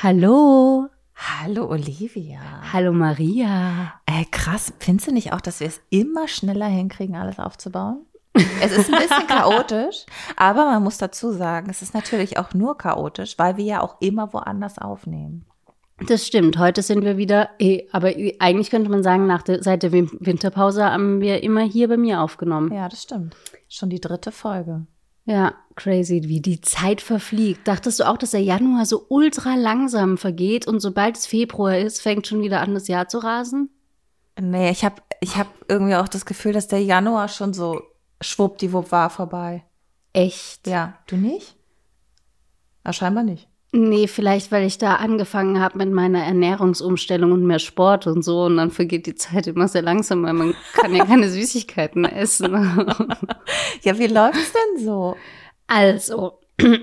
Hallo. Hallo Olivia. Hallo Maria. Krass, findest du nicht auch, dass wir es immer schneller hinkriegen, alles aufzubauen? Es ist ein bisschen chaotisch, aber man muss dazu sagen, es ist natürlich auch nur chaotisch, weil wir ja auch immer woanders aufnehmen. Das stimmt, heute sind wir wieder, aber eigentlich könnte man sagen, seit der Winterpause haben wir immer hier bei mir aufgenommen. Ja, das stimmt. Schon die 3. Folge. Ja, crazy, wie die Zeit verfliegt. Dachtest du auch, dass der Januar so ultra langsam vergeht und sobald es Februar ist, fängt schon wieder an, das Jahr zu rasen? Nee, ich hab irgendwie auch das Gefühl, dass der Januar schon so schwuppdiwupp war vorbei. Echt? Ja, du nicht? Ja, scheinbar nicht. Nee, vielleicht, weil ich da angefangen habe mit meiner Ernährungsumstellung und mehr Sport und so. Und dann vergeht die Zeit immer sehr langsam, weil man kann ja keine Süßigkeiten mehr essen. Ja, wie läuft's denn so? Also,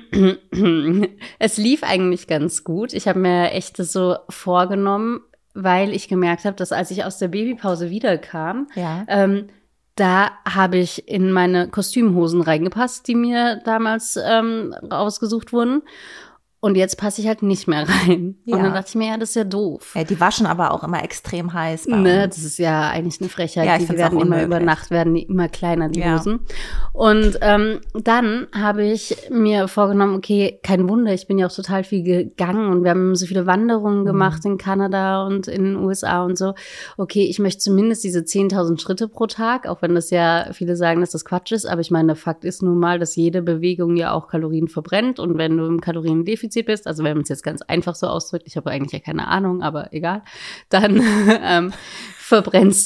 es lief eigentlich ganz gut. Ich habe mir echt das so vorgenommen, weil ich gemerkt habe, dass als ich aus der Babypause wiederkam, Ja. da habe ich in meine Kostümhosen reingepasst, die mir damals rausgesucht wurden. Und jetzt passe ich halt nicht mehr rein. Ja. Und dann dachte ich mir, ja, das ist ja doof. Ja, die waschen aber auch immer extrem heiß bei Ne, uns. das ist ja eigentlich eine Frechheit. Ja, ich die find's werden auch immer unmöglich. über Nacht werden die immer kleiner, die Ja. Hosen. Und dann habe ich mir vorgenommen, okay, kein Wunder, ich bin ja auch total viel gegangen und wir haben so viele Wanderungen gemacht in Kanada und in den USA und so. Okay, ich möchte zumindest diese 10.000 Schritte pro Tag, auch wenn das ja viele sagen, dass das Quatsch ist. Aber ich meine, Fakt ist nun mal, dass jede Bewegung ja auch Kalorien verbrennt. Und wenn du im Kaloriendefizit bist, also wenn man es jetzt ganz einfach so ausdrückt, ich habe eigentlich ja keine Ahnung, aber egal, dann verbrennst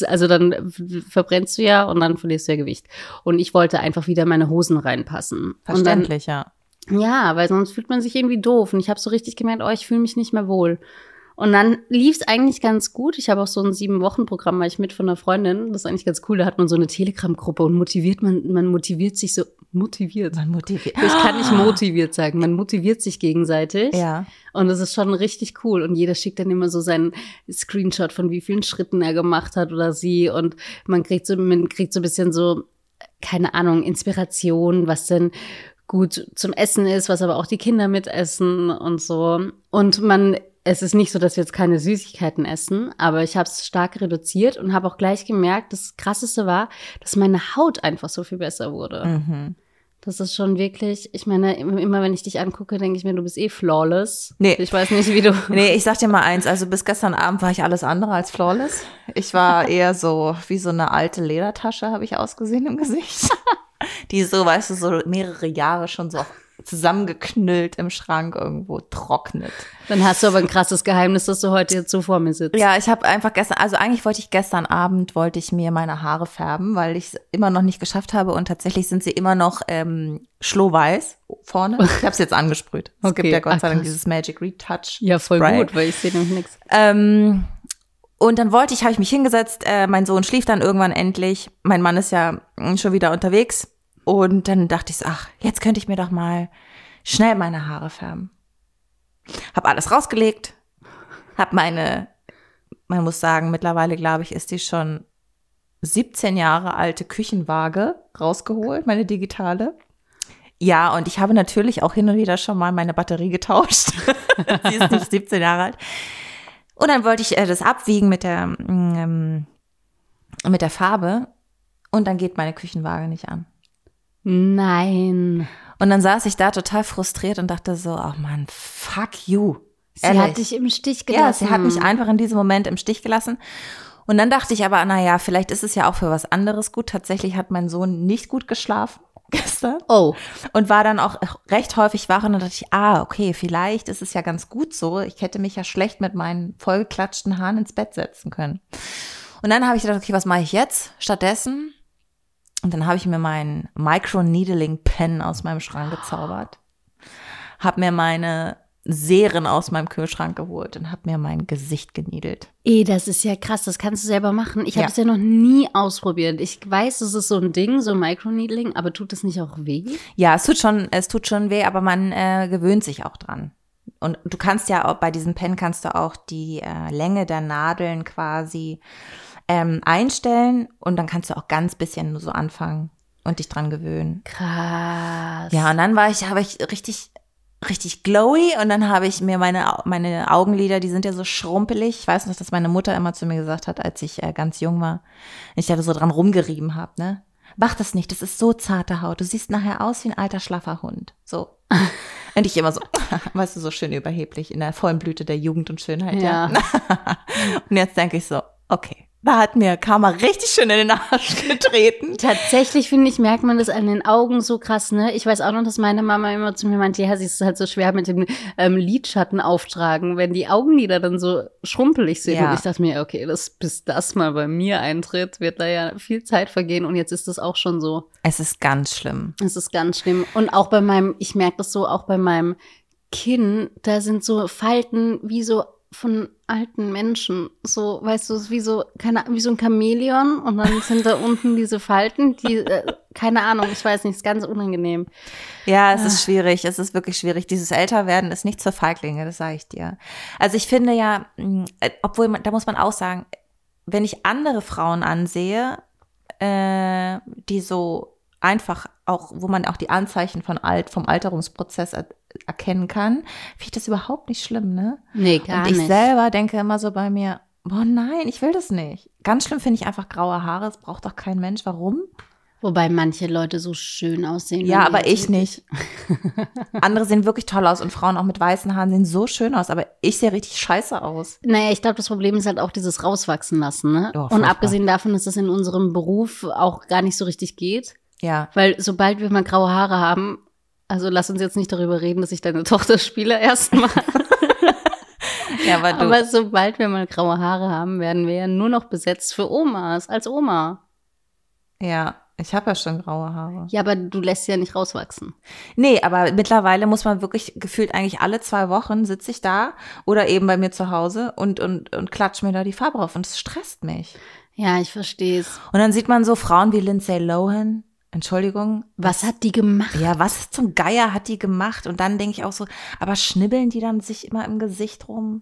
du ja und dann verlierst du ja Gewicht. Und ich wollte einfach wieder meine Hosen reinpassen. Verständlich, ja. Ja, weil sonst fühlt man sich irgendwie doof. Und ich habe so richtig gemerkt, ich fühle mich nicht mehr wohl. Und dann lief es eigentlich ganz gut. Ich habe auch so ein 7-Wochen-Programm, weil ich mit von einer Freundin. Das ist eigentlich ganz cool. Da hat man so eine Telegram-Gruppe und man motiviert sich so. Motiviert. Ich kann nicht motiviert sagen. Man motiviert sich gegenseitig. Ja. Und das ist schon richtig cool. Und jeder schickt dann immer so seinen Screenshot von wie vielen Schritten er gemacht hat oder sie. Und man kriegt so ein bisschen so, keine Ahnung, Inspiration, was denn gut zum Essen ist, was aber auch die Kinder mitessen und so. Und es ist nicht so, dass wir jetzt keine Süßigkeiten essen, aber ich habe es stark reduziert und habe auch gleich gemerkt, das Krasseste war, dass meine Haut einfach so viel besser wurde. Mhm. Das ist schon wirklich, ich meine, immer wenn ich dich angucke, denke ich mir, du bist flawless. Nee. Ich weiß nicht, wie du... Nee, ich sag dir mal eins, also bis gestern Abend war ich alles andere als flawless. Ich war eher so, wie so eine alte Ledertasche habe ich ausgesehen im Gesicht. Die so, weißt du, so mehrere Jahre schon so zusammengeknüllt im Schrank irgendwo trocknet. Dann hast du aber ein krasses Geheimnis, dass du heute jetzt so vor mir sitzt. Ja, ich habe einfach eigentlich wollte ich gestern Abend, mir meine Haare färben, weil ich es immer noch nicht geschafft habe und tatsächlich sind sie immer noch schlohweiß vorne. Ich habe es jetzt angesprüht. Es gibt ja Gott sei Dank dieses Magic Retouch. Ja, voll Spray. gut, weil ich sehe nämlich nichts. Und dann habe ich mich hingesetzt, mein Sohn schlief dann irgendwann endlich, mein Mann ist ja schon wieder unterwegs und dann dachte ich so, jetzt könnte ich mir doch mal schnell meine Haare färben. Hab alles rausgelegt, man muss sagen, mittlerweile glaube ich, ist die schon 17 Jahre alte Küchenwaage rausgeholt, meine digitale. Ja, und ich habe natürlich auch hin und wieder schon mal meine Batterie getauscht. Sie ist nicht 17 Jahre alt. Und dann wollte ich das abwiegen mit der Farbe und dann geht meine Küchenwaage nicht an. Nein. Und dann saß ich da total frustriert und dachte so, oh Mann, fuck you. Sie hat dich im Stich gelassen. Ja, sie hat mich einfach in diesem Moment im Stich gelassen. Und dann dachte ich aber, naja, vielleicht ist es ja auch für was anderes gut. Tatsächlich hat mein Sohn nicht gut geschlafen gestern. Oh. Und war dann auch recht häufig wach und dann dachte ich, okay, vielleicht ist es ja ganz gut so. Ich hätte mich ja schlecht mit meinen vollgeklatschten Haaren ins Bett setzen können. Und dann habe ich gedacht, okay, was mache ich jetzt stattdessen? Und dann habe ich mir meinen Micro-Needling-Pen aus meinem Schrank gezaubert, habe mir meine Serien aus meinem Kühlschrank geholt und habe mir mein Gesicht geniedelt. Das ist ja krass, das kannst du selber machen. Ich habe es ja noch nie ausprobiert. Ich weiß, es ist so ein Ding, so Microneedling, aber tut es nicht auch weh? Ja, es tut schon weh, aber man gewöhnt sich auch dran. Und du kannst ja auch, bei diesem Pen kannst du auch die Länge der Nadeln quasi einstellen und dann kannst du auch ganz bisschen nur so anfangen und dich dran gewöhnen. Krass. Ja, und dann habe ich richtig richtig glowy und dann habe ich mir meine Augenlider, die sind ja so schrumpelig. Ich weiß noch, dass meine Mutter immer zu mir gesagt hat, als ich ganz jung war, ich da so dran rumgerieben habe, ne? Mach das nicht, das ist so zarte Haut. Du siehst nachher aus wie ein alter, schlaffer Hund. So. Und ich immer so, weißt du, so schön überheblich in der vollen Blüte der Jugend und Schönheit. Ja. Und jetzt denke ich so, okay. Da hat mir Karma richtig schön in den Arsch getreten. Tatsächlich, finde ich, merkt man das an den Augen so krass, ne? Ich weiß auch noch, dass meine Mama immer zu mir meinte, ja, sie ist halt so schwer mit dem Lidschatten auftragen, wenn die Augenlider dann so schrumpelig sind. Ja. Und ich dachte mir, okay, bis das mal bei mir eintritt, wird da ja viel Zeit vergehen. Und jetzt ist das auch schon so. Es ist ganz schlimm. Es ist ganz schlimm. Und auch ich merke das so, auch bei meinem Kinn, da sind so Falten wie so von alten Menschen, so, weißt du, wie so ein Chamäleon und dann sind da unten diese Falten, die, keine Ahnung, ich weiß nicht, ist ganz unangenehm. Ja, es ist schwierig, es ist wirklich schwierig. Dieses Älterwerden ist nicht für Feiglinge, das sage ich dir. Also ich finde ja, obwohl, da muss man auch sagen, wenn ich andere Frauen ansehe, die so einfach auch, wo man auch die Anzeichen vom Alterungsprozess erkennen kann, finde ich das überhaupt nicht schlimm, ne? Nee, gar nicht. Und ich selber denke immer so bei mir, boah, nein, ich will das nicht. Ganz schlimm finde ich einfach graue Haare, das braucht doch kein Mensch. Warum? Wobei manche Leute so schön aussehen. Ja, aber ich nicht. Andere sehen wirklich toll aus und Frauen auch mit weißen Haaren sehen so schön aus, aber ich sehe richtig scheiße aus. Naja, ich glaube, das Problem ist halt auch dieses Rauswachsen lassen, ne? Oh, und abgesehen davon, dass das in unserem Beruf auch gar nicht so richtig geht. Ja. Weil sobald wir mal graue Haare haben, also lass uns jetzt nicht darüber reden, dass ich deine Tochter spiele erstmal. Ja, aber sobald wir mal graue Haare haben, werden wir ja nur noch besetzt für Omas, als Oma. Ja, ich habe ja schon graue Haare. Ja, aber du lässt sie ja nicht rauswachsen. Nee, aber mittlerweile muss man wirklich gefühlt eigentlich alle 2 Wochen sitze ich da oder eben bei mir zu Hause und klatsch mir da die Farbe drauf und es stresst mich. Ja, ich verstehe es. Und dann sieht man so Frauen wie Lindsay Lohan. Entschuldigung. Was hat die gemacht? Ja, was zum Geier hat die gemacht? Und dann denke ich auch so, aber schnibbeln die dann sich immer im Gesicht rum?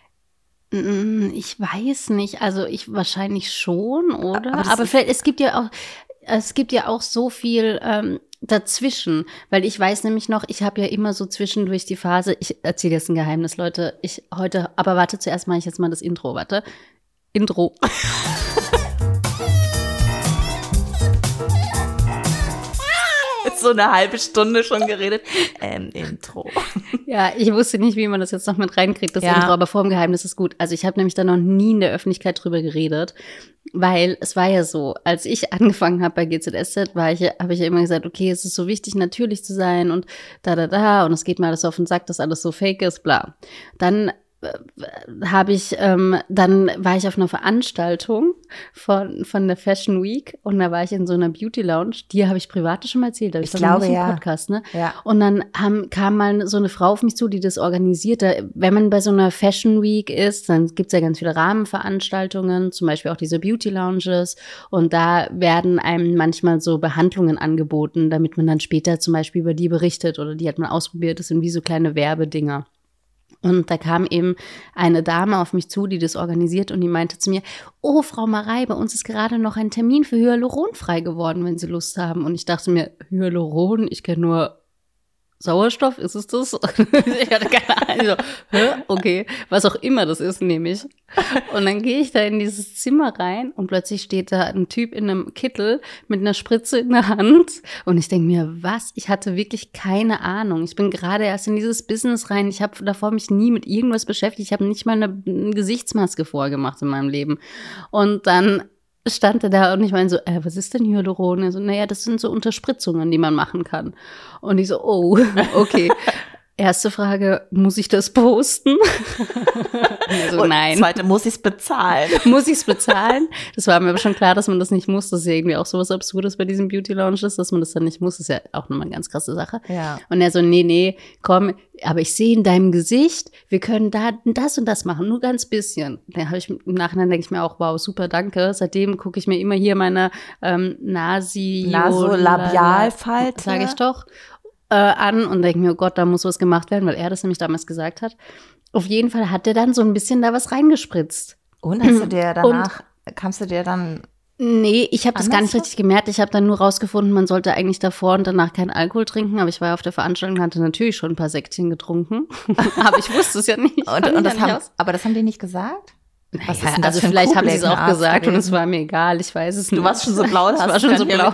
Ich weiß nicht. Also ich wahrscheinlich schon, oder? Aber vielleicht, es gibt ja auch so viel dazwischen. Weil ich weiß nämlich noch, ich habe ja immer so zwischendurch die Phase, ich erzähle jetzt ein Geheimnis, Leute. Aber warte, zuerst mache ich jetzt mal das Intro. Warte. Intro. So eine halbe Stunde schon geredet. Intro. Ja, ich wusste nicht, wie man das jetzt noch mit reinkriegt, das Intro, aber vor dem Geheimnis ist gut. Also ich habe nämlich da noch nie in der Öffentlichkeit drüber geredet, weil es war ja so, als ich angefangen habe bei GZSZ, habe ich ja immer gesagt, okay, es ist so wichtig, natürlich zu sein und und es geht mir alles auf den Sack, dass alles so fake ist, bla. Dann war ich auf einer Veranstaltung von der Fashion Week und da war ich in so einer Beauty Lounge, die habe ich privat schon mal erzählt, ich glaube, ja. Podcast, ne? Ja. Und dann kam mal so eine Frau auf mich zu, die das organisierte. Wenn man bei so einer Fashion Week ist, dann gibt's ja ganz viele Rahmenveranstaltungen, zum Beispiel auch diese Beauty Lounges und da werden einem manchmal so Behandlungen angeboten, damit man dann später zum Beispiel über die berichtet oder die hat man ausprobiert, das sind wie so kleine Werbedinger. Und da kam eben eine Dame auf mich zu, die das organisiert und die meinte zu mir, oh, Frau Marei, bei uns ist gerade noch ein Termin für Hyaluron frei geworden, wenn Sie Lust haben. Und ich dachte mir, Hyaluron, ich kenne nur Sauerstoff, ist es das? Ich hatte keine Ahnung. Okay, was auch immer das ist, nehme ich. Und dann gehe ich da in dieses Zimmer rein und plötzlich steht da ein Typ in einem Kittel mit einer Spritze in der Hand. Und ich denke mir, was? Ich hatte wirklich keine Ahnung. Ich bin gerade erst in dieses Business rein. Ich habe davor mich nie mit irgendwas beschäftigt. Ich habe nicht mal eine Gesichtsmaske vorgemacht in meinem Leben. Und dann stand er da und ich meine so, was ist denn Hyaluron? Er so, naja, das sind so Unterspritzungen, die man machen kann. Und ich so, oh, okay. Erste Frage, muss ich das posten? Also, nein. Zweite, muss ich es bezahlen? Muss ich es bezahlen? Das war mir aber schon klar, dass man das nicht muss. Das ist ja irgendwie auch sowas Absurdes bei diesen Beauty Lounges, dass man das dann nicht muss. Das ist ja auch nochmal eine ganz krasse Sache. Ja. Und er so, nee, komm, aber ich sehe in deinem Gesicht, wir können da das und das machen, nur ganz bisschen. Dann habe ich im Nachhinein, denke ich mir auch, wow, super, danke. Seitdem gucke ich mir immer hier meine Nasolabialfalte, sage ich doch, an und denke mir, oh Gott, da muss was gemacht werden, weil er das nämlich damals gesagt hat. Auf jeden Fall hat er dann so ein bisschen da was reingespritzt. Und hast du dir danach, kannst du dir dann Nee, ich habe das gar nicht Andersrum? richtig gemerkt. Ich habe dann nur rausgefunden, man sollte eigentlich davor und danach keinen Alkohol trinken. Aber ich war auf der Veranstaltung und hatte natürlich schon ein paar Säckchen getrunken. Aber ich wusste es ja nicht. Aber das haben die nicht gesagt? Was Ja, ist denn das also für ein vielleicht haben sie es auch Kuhgleckenarzt gesagt und es gewesen? war mir egal. Ich weiß es nicht. Du warst schon so blau, ich war schon so blau.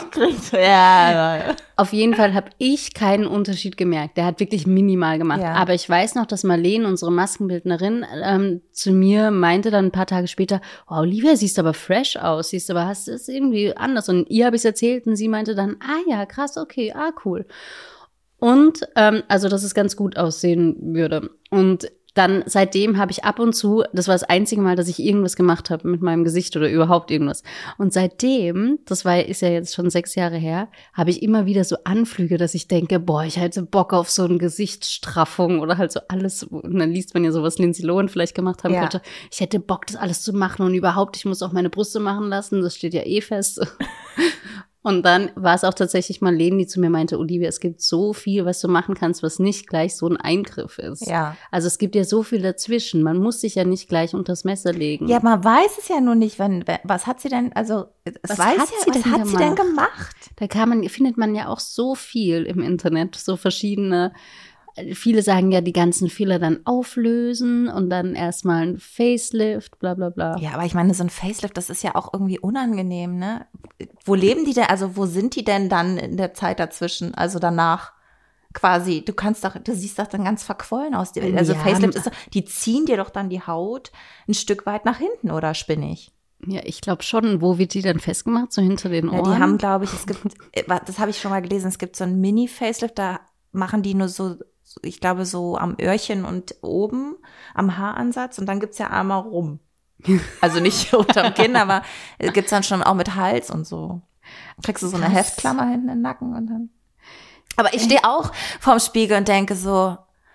Ja. Auf jeden Fall habe ich keinen Unterschied gemerkt. Der hat wirklich minimal gemacht. Ja. Aber ich weiß noch, dass Marlene, unsere Maskenbildnerin, zu mir meinte dann ein paar Tage später, oh, Olivia, siehst aber fresh aus, siehst aber, hast es irgendwie anders. Und ihr habe ich es erzählt und sie meinte dann, ja, krass, okay, cool. Und also, dass es ganz gut aussehen würde. Und dann seitdem habe ich ab und zu, das war das einzige Mal, dass ich irgendwas gemacht habe mit meinem Gesicht oder überhaupt irgendwas. Und seitdem, ist ja jetzt schon 6 Jahre her, habe ich immer wieder so Anflüge, dass ich denke, boah, ich hätte Bock auf so eine Gesichtsstraffung oder halt so alles. Und dann liest man ja so, was Lindsay Lohan vielleicht gemacht haben könnte. Ich hätte Bock, das alles zu machen und überhaupt, ich muss auch meine Brüste machen lassen. Das steht ja eh fest. Und dann war es auch tatsächlich Marlene, die zu mir meinte, Olivia, es gibt so viel, was du machen kannst, was nicht gleich so ein Eingriff ist. Ja. Also es gibt ja so viel dazwischen. Man muss sich ja nicht gleich unters Messer legen. Ja, man weiß es ja nur nicht, was hat sie denn, also, Was hat sie denn gemacht? Da findet man ja auch so viel im Internet, so verschiedene. Viele sagen ja, die ganzen Fehler dann auflösen und dann erstmal ein Facelift, bla bla bla. Ja, aber ich meine, so ein Facelift, das ist ja auch irgendwie unangenehm, ne? Wo leben die denn, also wo sind die denn dann in der Zeit dazwischen, also danach? Quasi, du siehst doch dann ganz verquollen aus. Also Ja. Facelift die ziehen dir doch dann die Haut ein Stück weit nach hinten, oder spinne ich? Ja, ich glaube schon. Wo wird die dann festgemacht? So hinter den Ohren? Ja, die haben, glaube ich, das habe ich schon mal gelesen, es gibt so ein Mini-Facelift, da machen die nur so, ich glaube, so am Öhrchen und oben am Haaransatz und dann gibt's ja einmal rum. Also nicht unterm Kinn, aber gibt's dann schon auch mit Hals und so. Kriegst du so eine Heftklammer hinten in den Nacken und dann. Aber ich stehe auch vorm Spiegel und denke so,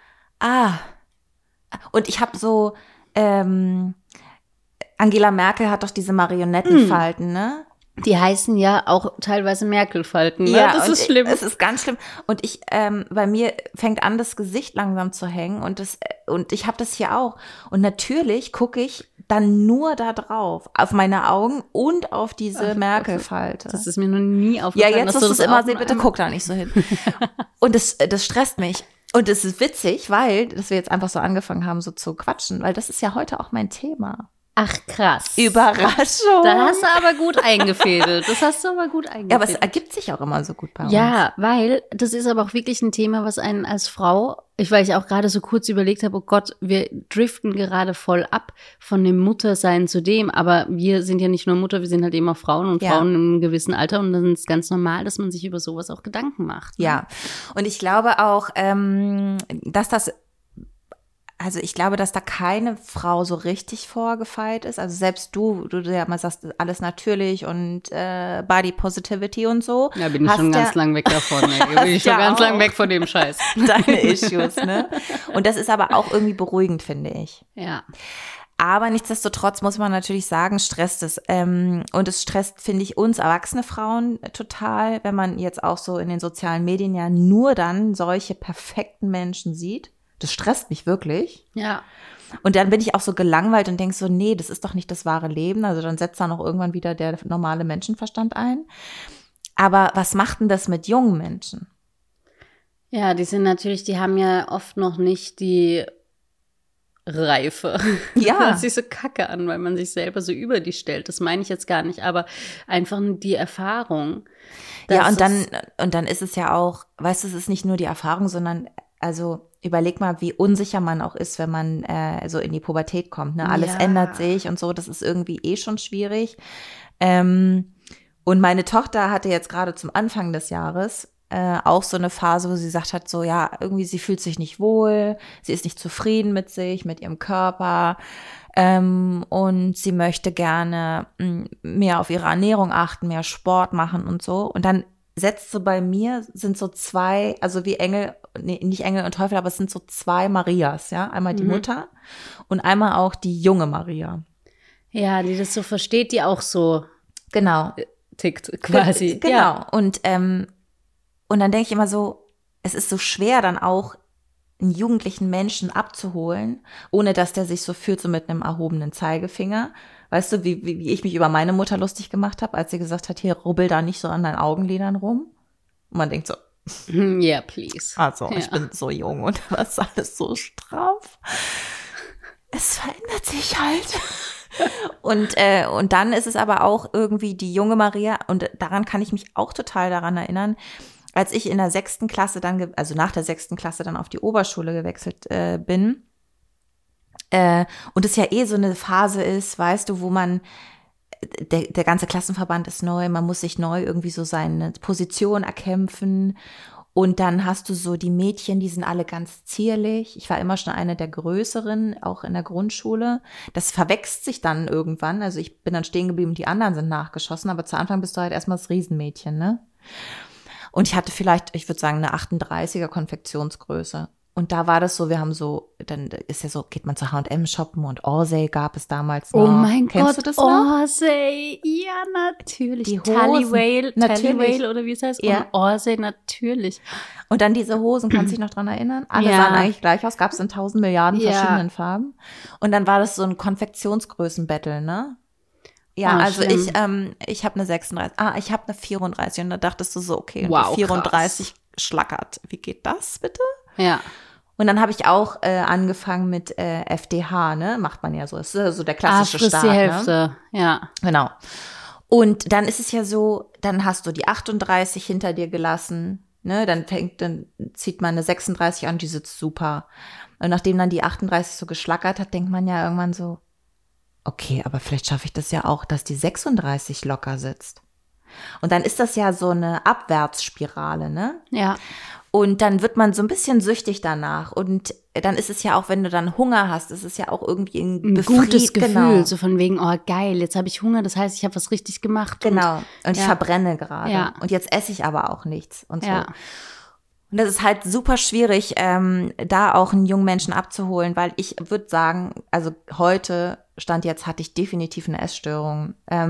und ich habe so, Angela Merkel hat doch diese Marionettenfalten, ne? Die heißen ja auch teilweise Merkel-Falten, ne? Ja, Das ist schlimm. Es ist ganz schlimm. Und bei mir fängt an, das Gesicht langsam zu hängen und ich habe das hier auch. Und natürlich gucke ich dann nur da drauf, auf meine Augen und auf diese Merkel-Falte. Das ist mir noch nie aufgefallen. Ja, jetzt dass musst du es immer auch sehen, bitte guck da nicht so hin. Und das stresst mich. Und es ist witzig, dass wir jetzt einfach so angefangen haben, so zu quatschen, weil das ist ja heute auch mein Thema. Ach, krass. Überraschung. Da hast du aber gut eingefädelt. Ja, aber es ergibt sich auch immer so gut bei uns. Ja, weil das ist aber auch wirklich ein Thema, was einen als Frau, weil ich auch gerade so kurz überlegt habe, oh Gott, wir driften gerade voll ab von dem Muttersein zu dem, aber wir sind ja nicht nur Mutter, wir sind halt eben auch Frauen und Frauen in einem gewissen Alter und dann ist es ganz normal, dass man sich über sowas auch Gedanken macht. Ne? Ja, und ich glaube auch, ich glaube, dass da keine Frau so richtig vorgefeilt ist. Also selbst du ja mal sagst, alles natürlich und Body Positivity und so. Ja, bin ich schon ganz lang weg davon. Bin ich schon ganz lang weg von dem Scheiß. Deine Issues, ne? Und das ist aber auch irgendwie beruhigend, finde ich. Ja. Aber nichtsdestotrotz muss man natürlich sagen, stresst es. Und es stresst, finde ich, uns erwachsene Frauen total, wenn man jetzt auch so in den sozialen Medien ja nur dann solche perfekten Menschen sieht. Das stresst mich wirklich. Ja. Und dann bin ich auch so gelangweilt und denke so, nee, das ist doch nicht das wahre Leben. Also dann setzt da noch irgendwann wieder der normale Menschenverstand ein. Aber was macht denn das mit jungen Menschen? Ja, die haben ja oft noch nicht die Reife. Ja. Das hört sich so kacke an, weil man sich selber so über die stellt. Das meine ich jetzt gar nicht, aber einfach die Erfahrung. Ja, und dann ist es ja auch, weißt du, es ist nicht nur die Erfahrung, sondern also überleg mal, wie unsicher man auch ist, wenn man so in die Pubertät kommt. Ne? Alles ändert sich und so, das ist irgendwie schon schwierig. Und meine Tochter hatte jetzt gerade zum Anfang des Jahres auch so eine Phase, wo sie gesagt hat, so ja, irgendwie sie fühlt sich nicht wohl, sie ist nicht zufrieden mit sich, mit ihrem Körper und sie möchte gerne mehr auf ihre Ernährung achten, mehr Sport machen und so. Und dann setzt so bei mir, sind so zwei, also wie Engel, nee, nicht Engel und Teufel, aber es sind so zwei Marias, ja. Einmal die Mutter und einmal auch die junge Maria. Ja, die das so versteht, die auch so genau tickt quasi. Genau. Ja. Und dann denke ich immer so, es ist so schwer dann auch einen jugendlichen Menschen abzuholen, ohne dass der sich so fühlt, so mit einem erhobenen Zeigefinger, Weißt du, wie ich mich über meine Mutter lustig gemacht habe, als sie gesagt hat, hier, rubbel da nicht so an deinen Augenlidern rum. Und man denkt so, yeah, please. Also, ich bin so jung und das ist alles so straff. Es verändert sich halt. Und dann ist es aber auch irgendwie die junge Maria, und daran kann ich mich auch total daran erinnern, als ich in der 6. Klasse dann, also nach der 6. Klasse dann auf die Oberschule gewechselt bin. Und es ja so eine Phase ist, weißt du, wo man, der ganze Klassenverband ist neu, man muss sich neu irgendwie so seine Position erkämpfen. Und dann hast du so die Mädchen, die sind alle ganz zierlich. Ich war immer schon eine der Größeren, auch in der Grundschule. Das verwechselt sich dann irgendwann. Also ich bin dann stehen geblieben, die anderen sind nachgeschossen. Aber zu Anfang bist du halt erstmal das Riesenmädchen, ne? Und ich hatte vielleicht, ich würde sagen, eine 38er Konfektionsgröße. Und da war das so, wir haben so, dann ist ja so, geht man zu H&M shoppen und Orsay gab es damals noch. Oh mein Kennst Gott, du das noch? Orsay, ja, natürlich. Die Hosen, Tallywale, natürlich. oder wie es heißt. Ja. Und Orsay, natürlich. Und dann diese Hosen, kannst du dich noch dran erinnern? Alle Ja. sahen eigentlich gleich aus, gab es in 1000 Milliarden Ja. verschiedenen Farben. Und dann war das so ein Konfektionsgrößenbattle, ne? Ja, Ah, also schlimm. ich habe eine 36, ich habe eine 34 und da dachtest du so, okay, und Wow, die 34 schlackert. Wie geht das bitte? Ja. Und dann habe ich auch angefangen mit FDH, ne? Macht man ja so. Das ist ja so der klassische frisst Start, die ne? Hälfte, ja. Genau. Und dann ist es ja so, dann hast du die 38 hinter dir gelassen, ne? Dann zieht man eine 36 an, die sitzt super. Und nachdem dann die 38 so geschlackert hat, denkt man ja irgendwann so, okay, aber vielleicht schaffe ich das ja auch, dass die 36 locker sitzt. Und dann ist das ja so eine Abwärtsspirale, ne? Ja. Und dann wird man so ein bisschen süchtig danach. Und dann ist es ja auch, wenn du dann Hunger hast, ist es ja auch irgendwie Ein gutes Gefühl, Genau. so von wegen, oh geil, jetzt habe ich Hunger, das heißt, ich habe was richtig gemacht. Genau. Und ich ja. verbrenne gerade. Ja. Und jetzt esse ich aber auch nichts und so. Ja. Und das ist halt super schwierig, da auch einen jungen Menschen abzuholen, weil ich würde sagen, also heute, Stand jetzt, hatte ich definitiv eine Essstörung.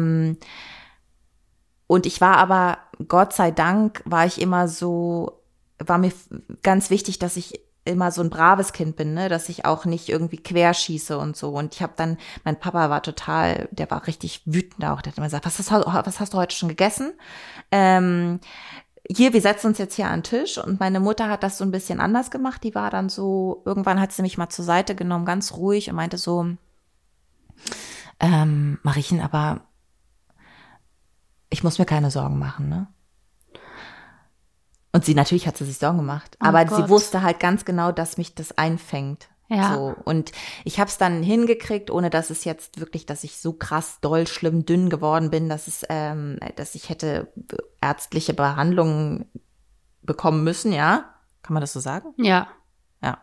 Und ich war aber, Gott sei Dank, war mir ganz wichtig, dass ich immer so ein braves Kind bin, ne, dass ich auch nicht irgendwie querschieße und so. Und ich habe dann, mein Papa war der war richtig wütend auch. Der hat immer gesagt, was hast du heute schon gegessen? Hier, wir setzen uns jetzt hier an den Tisch. Und meine Mutter hat das so ein bisschen anders gemacht. Die war dann so, irgendwann hat sie mich mal zur Seite genommen, ganz ruhig und meinte so, Mariechen, aber ich muss mir keine Sorgen machen, ne? Und natürlich hat sie sich Sorgen gemacht. Oh Aber Gott. sie wusste halt ganz genau, dass mich das einfängt. Ja. So. Und ich habe es dann hingekriegt, ohne dass es jetzt wirklich, dass ich so krass doll, schlimm, dünn geworden bin, dass ich hätte ärztliche Behandlungen bekommen müssen, ja? Kann man das so sagen? Ja. Ja.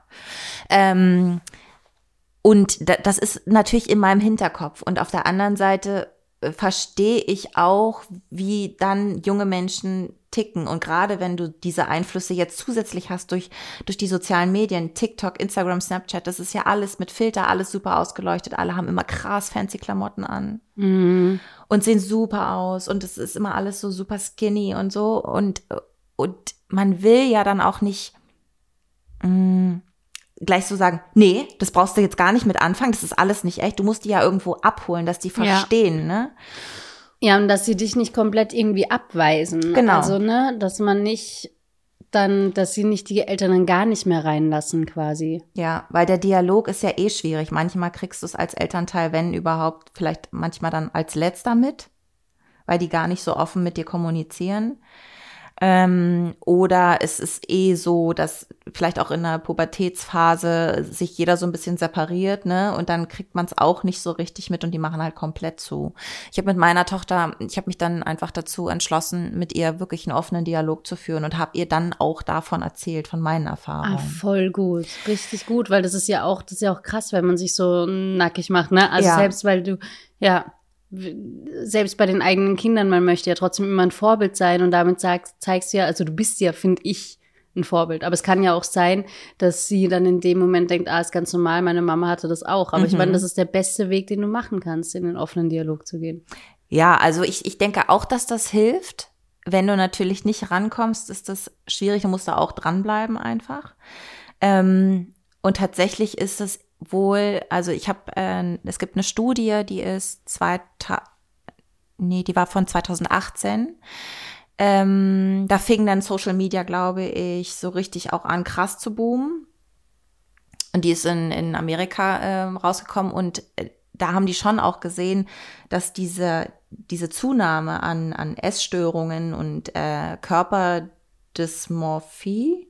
Und das ist natürlich in meinem Hinterkopf. Und auf der anderen Seite verstehe ich auch, wie dann junge Menschen ticken. Und gerade wenn du diese Einflüsse jetzt zusätzlich hast durch die sozialen Medien, TikTok, Instagram, Snapchat, das ist ja alles mit Filter, alles super ausgeleuchtet. Alle haben immer krass fancy Klamotten an und sehen super aus. Und es ist immer alles so super skinny und so. Und man will ja dann auch nicht gleich so sagen, nee, das brauchst du jetzt gar nicht mit anfangen, das ist alles nicht echt. Du musst die ja irgendwo abholen, dass die verstehen, ne? Ja, und dass sie dich nicht komplett irgendwie abweisen. Genau. Also, ne, dass sie nicht die Eltern dann gar nicht mehr reinlassen quasi. Ja, weil der Dialog ist ja schwierig. Manchmal kriegst du es als Elternteil, wenn überhaupt, vielleicht manchmal dann als Letzter mit, weil die gar nicht so offen mit dir kommunizieren. Oder es ist so, dass vielleicht auch in der Pubertätsphase sich jeder so ein bisschen separiert, ne? Und dann kriegt man es auch nicht so richtig mit und die machen halt komplett zu. Ich habe mit meiner Tochter, ich habe mich dann einfach dazu entschlossen, mit ihr wirklich einen offenen Dialog zu führen und habe ihr dann auch davon erzählt, von meinen Erfahrungen. Voll gut, richtig gut, weil das ist ja auch krass, wenn man sich so nackig macht, ne? Also Ja. selbst selbst bei den eigenen Kindern, man möchte ja trotzdem immer ein Vorbild sein und damit zeigst du ja, also du bist ja, finde ich, ein Vorbild. Aber es kann ja auch sein, dass sie dann in dem Moment denkt, ist ganz normal, meine Mama hatte das auch. Aber ich meine, das ist der beste Weg, den du machen kannst, in den offenen Dialog zu gehen. Ja, also ich denke auch, dass das hilft. Wenn du natürlich nicht rankommst, ist das schwierig. Du musst da auch dranbleiben einfach. Und tatsächlich ist es, wohl, also es gibt eine Studie, die war von 2018. Da fing dann Social Media, glaube ich, so richtig auch an, krass zu boomen. Und die ist in Amerika rausgekommen und da haben die schon auch gesehen, dass diese Zunahme an Essstörungen und Körperdysmorphie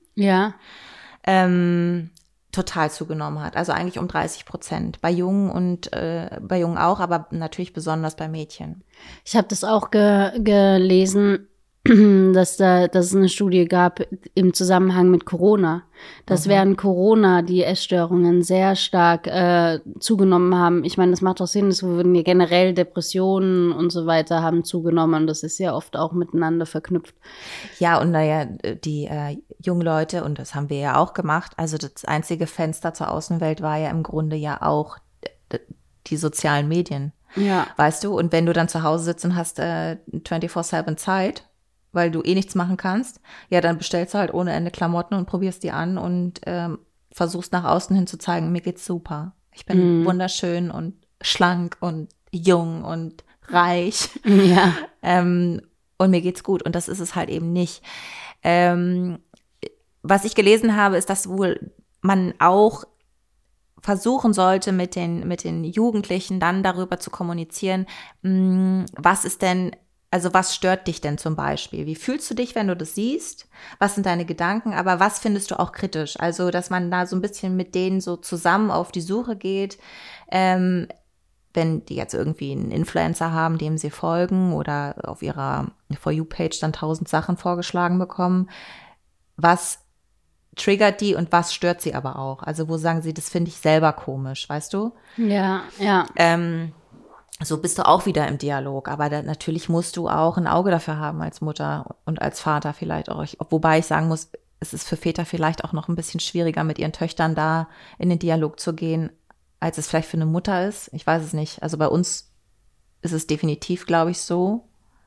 total zugenommen hat. Also eigentlich um 30%. Bei Jungen und bei Jungen auch, aber natürlich besonders bei Mädchen. Ich habe das auch gelesen, dass es eine Studie gab im Zusammenhang mit Corona, dass während Corona die Essstörungen sehr stark zugenommen haben. Ich meine, das macht auch Sinn, es wurden ja generell Depressionen und so weiter haben zugenommen. Das ist ja oft auch miteinander verknüpft. Ja, und naja, die jungen Leute, und das haben wir ja auch gemacht, also das einzige Fenster zur Außenwelt war ja im Grunde ja auch die sozialen Medien. Ja. Weißt du, und wenn du dann zu Hause sitzt und hast 24/7 Zeit, weil du eh nichts machen kannst, ja, dann bestellst du halt ohne Ende Klamotten und probierst die an und versuchst nach außen hin zu zeigen, mir geht's super. Ich bin wunderschön und schlank und jung und reich. Ja. Und mir geht's gut. Und das ist es halt eben nicht. Was ich gelesen habe, ist, dass wohl man auch versuchen sollte, mit den Jugendlichen dann darüber zu kommunizieren, was stört dich denn zum Beispiel? Wie fühlst du dich, wenn du das siehst? Was sind deine Gedanken? Aber was findest du auch kritisch? Also, dass man da so ein bisschen mit denen so zusammen auf die Suche geht, wenn die jetzt irgendwie einen Influencer haben, dem sie folgen oder auf ihrer For You-Page dann 1000 Sachen vorgeschlagen bekommen. Was triggert die und was stört sie aber auch? Also, wo sagen sie, das finde ich selber komisch, weißt du? Ja, ja. So bist du auch wieder im Dialog, aber natürlich musst du auch ein Auge dafür haben als Mutter und als Vater vielleicht auch. Wobei ich sagen muss, es ist für Väter vielleicht auch noch ein bisschen schwieriger, mit ihren Töchtern da in den Dialog zu gehen, als es vielleicht für eine Mutter ist. Ich weiß es nicht. Also bei uns ist es definitiv, glaube ich, so.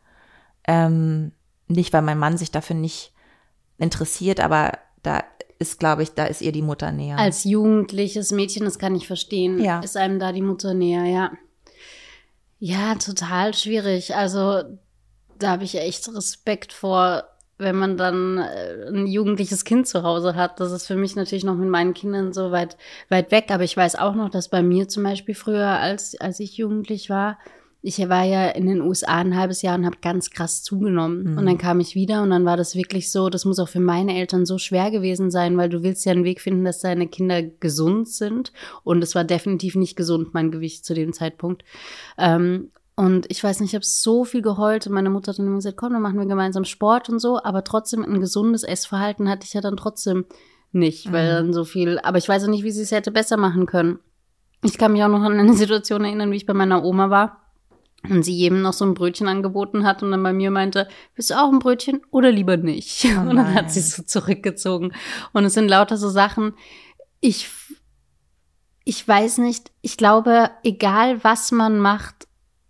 Nicht, weil mein Mann sich dafür nicht interessiert, aber da ist, glaube ich, da ist ihr die Mutter näher. Als jugendliches Mädchen, das kann ich verstehen, ist einem da die Mutter näher, ja. Ja, total schwierig. Also da habe ich echt Respekt vor, wenn man dann ein jugendliches Kind zu Hause hat. Das ist für mich natürlich noch mit meinen Kindern so weit weg. Aber ich weiß auch noch, dass bei mir zum Beispiel früher, als ich jugendlich war, ich war ja in den USA ein halbes Jahr und habe ganz krass zugenommen. Und dann kam ich wieder und dann war das wirklich so, das muss auch für meine Eltern so schwer gewesen sein, weil du willst ja einen Weg finden, dass deine Kinder gesund sind. Und es war definitiv nicht gesund, mein Gewicht zu dem Zeitpunkt. Und ich weiß nicht, ich habe so viel geheult und meine Mutter hat dann immer gesagt, komm, dann machen wir gemeinsam Sport und so. Aber trotzdem ein gesundes Essverhalten hatte ich ja dann trotzdem nicht, weil dann so viel, aber ich weiß auch nicht, wie sie es hätte besser machen können. Ich kann mich auch noch an eine Situation erinnern, wie ich bei meiner Oma war. Und sie jedem noch so ein Brötchen angeboten hat und dann bei mir meinte, willst du auch ein Brötchen oder lieber nicht? Oh, und dann hat sie so zurückgezogen. Und es sind lauter so Sachen, ich weiß nicht, ich glaube, egal was man macht,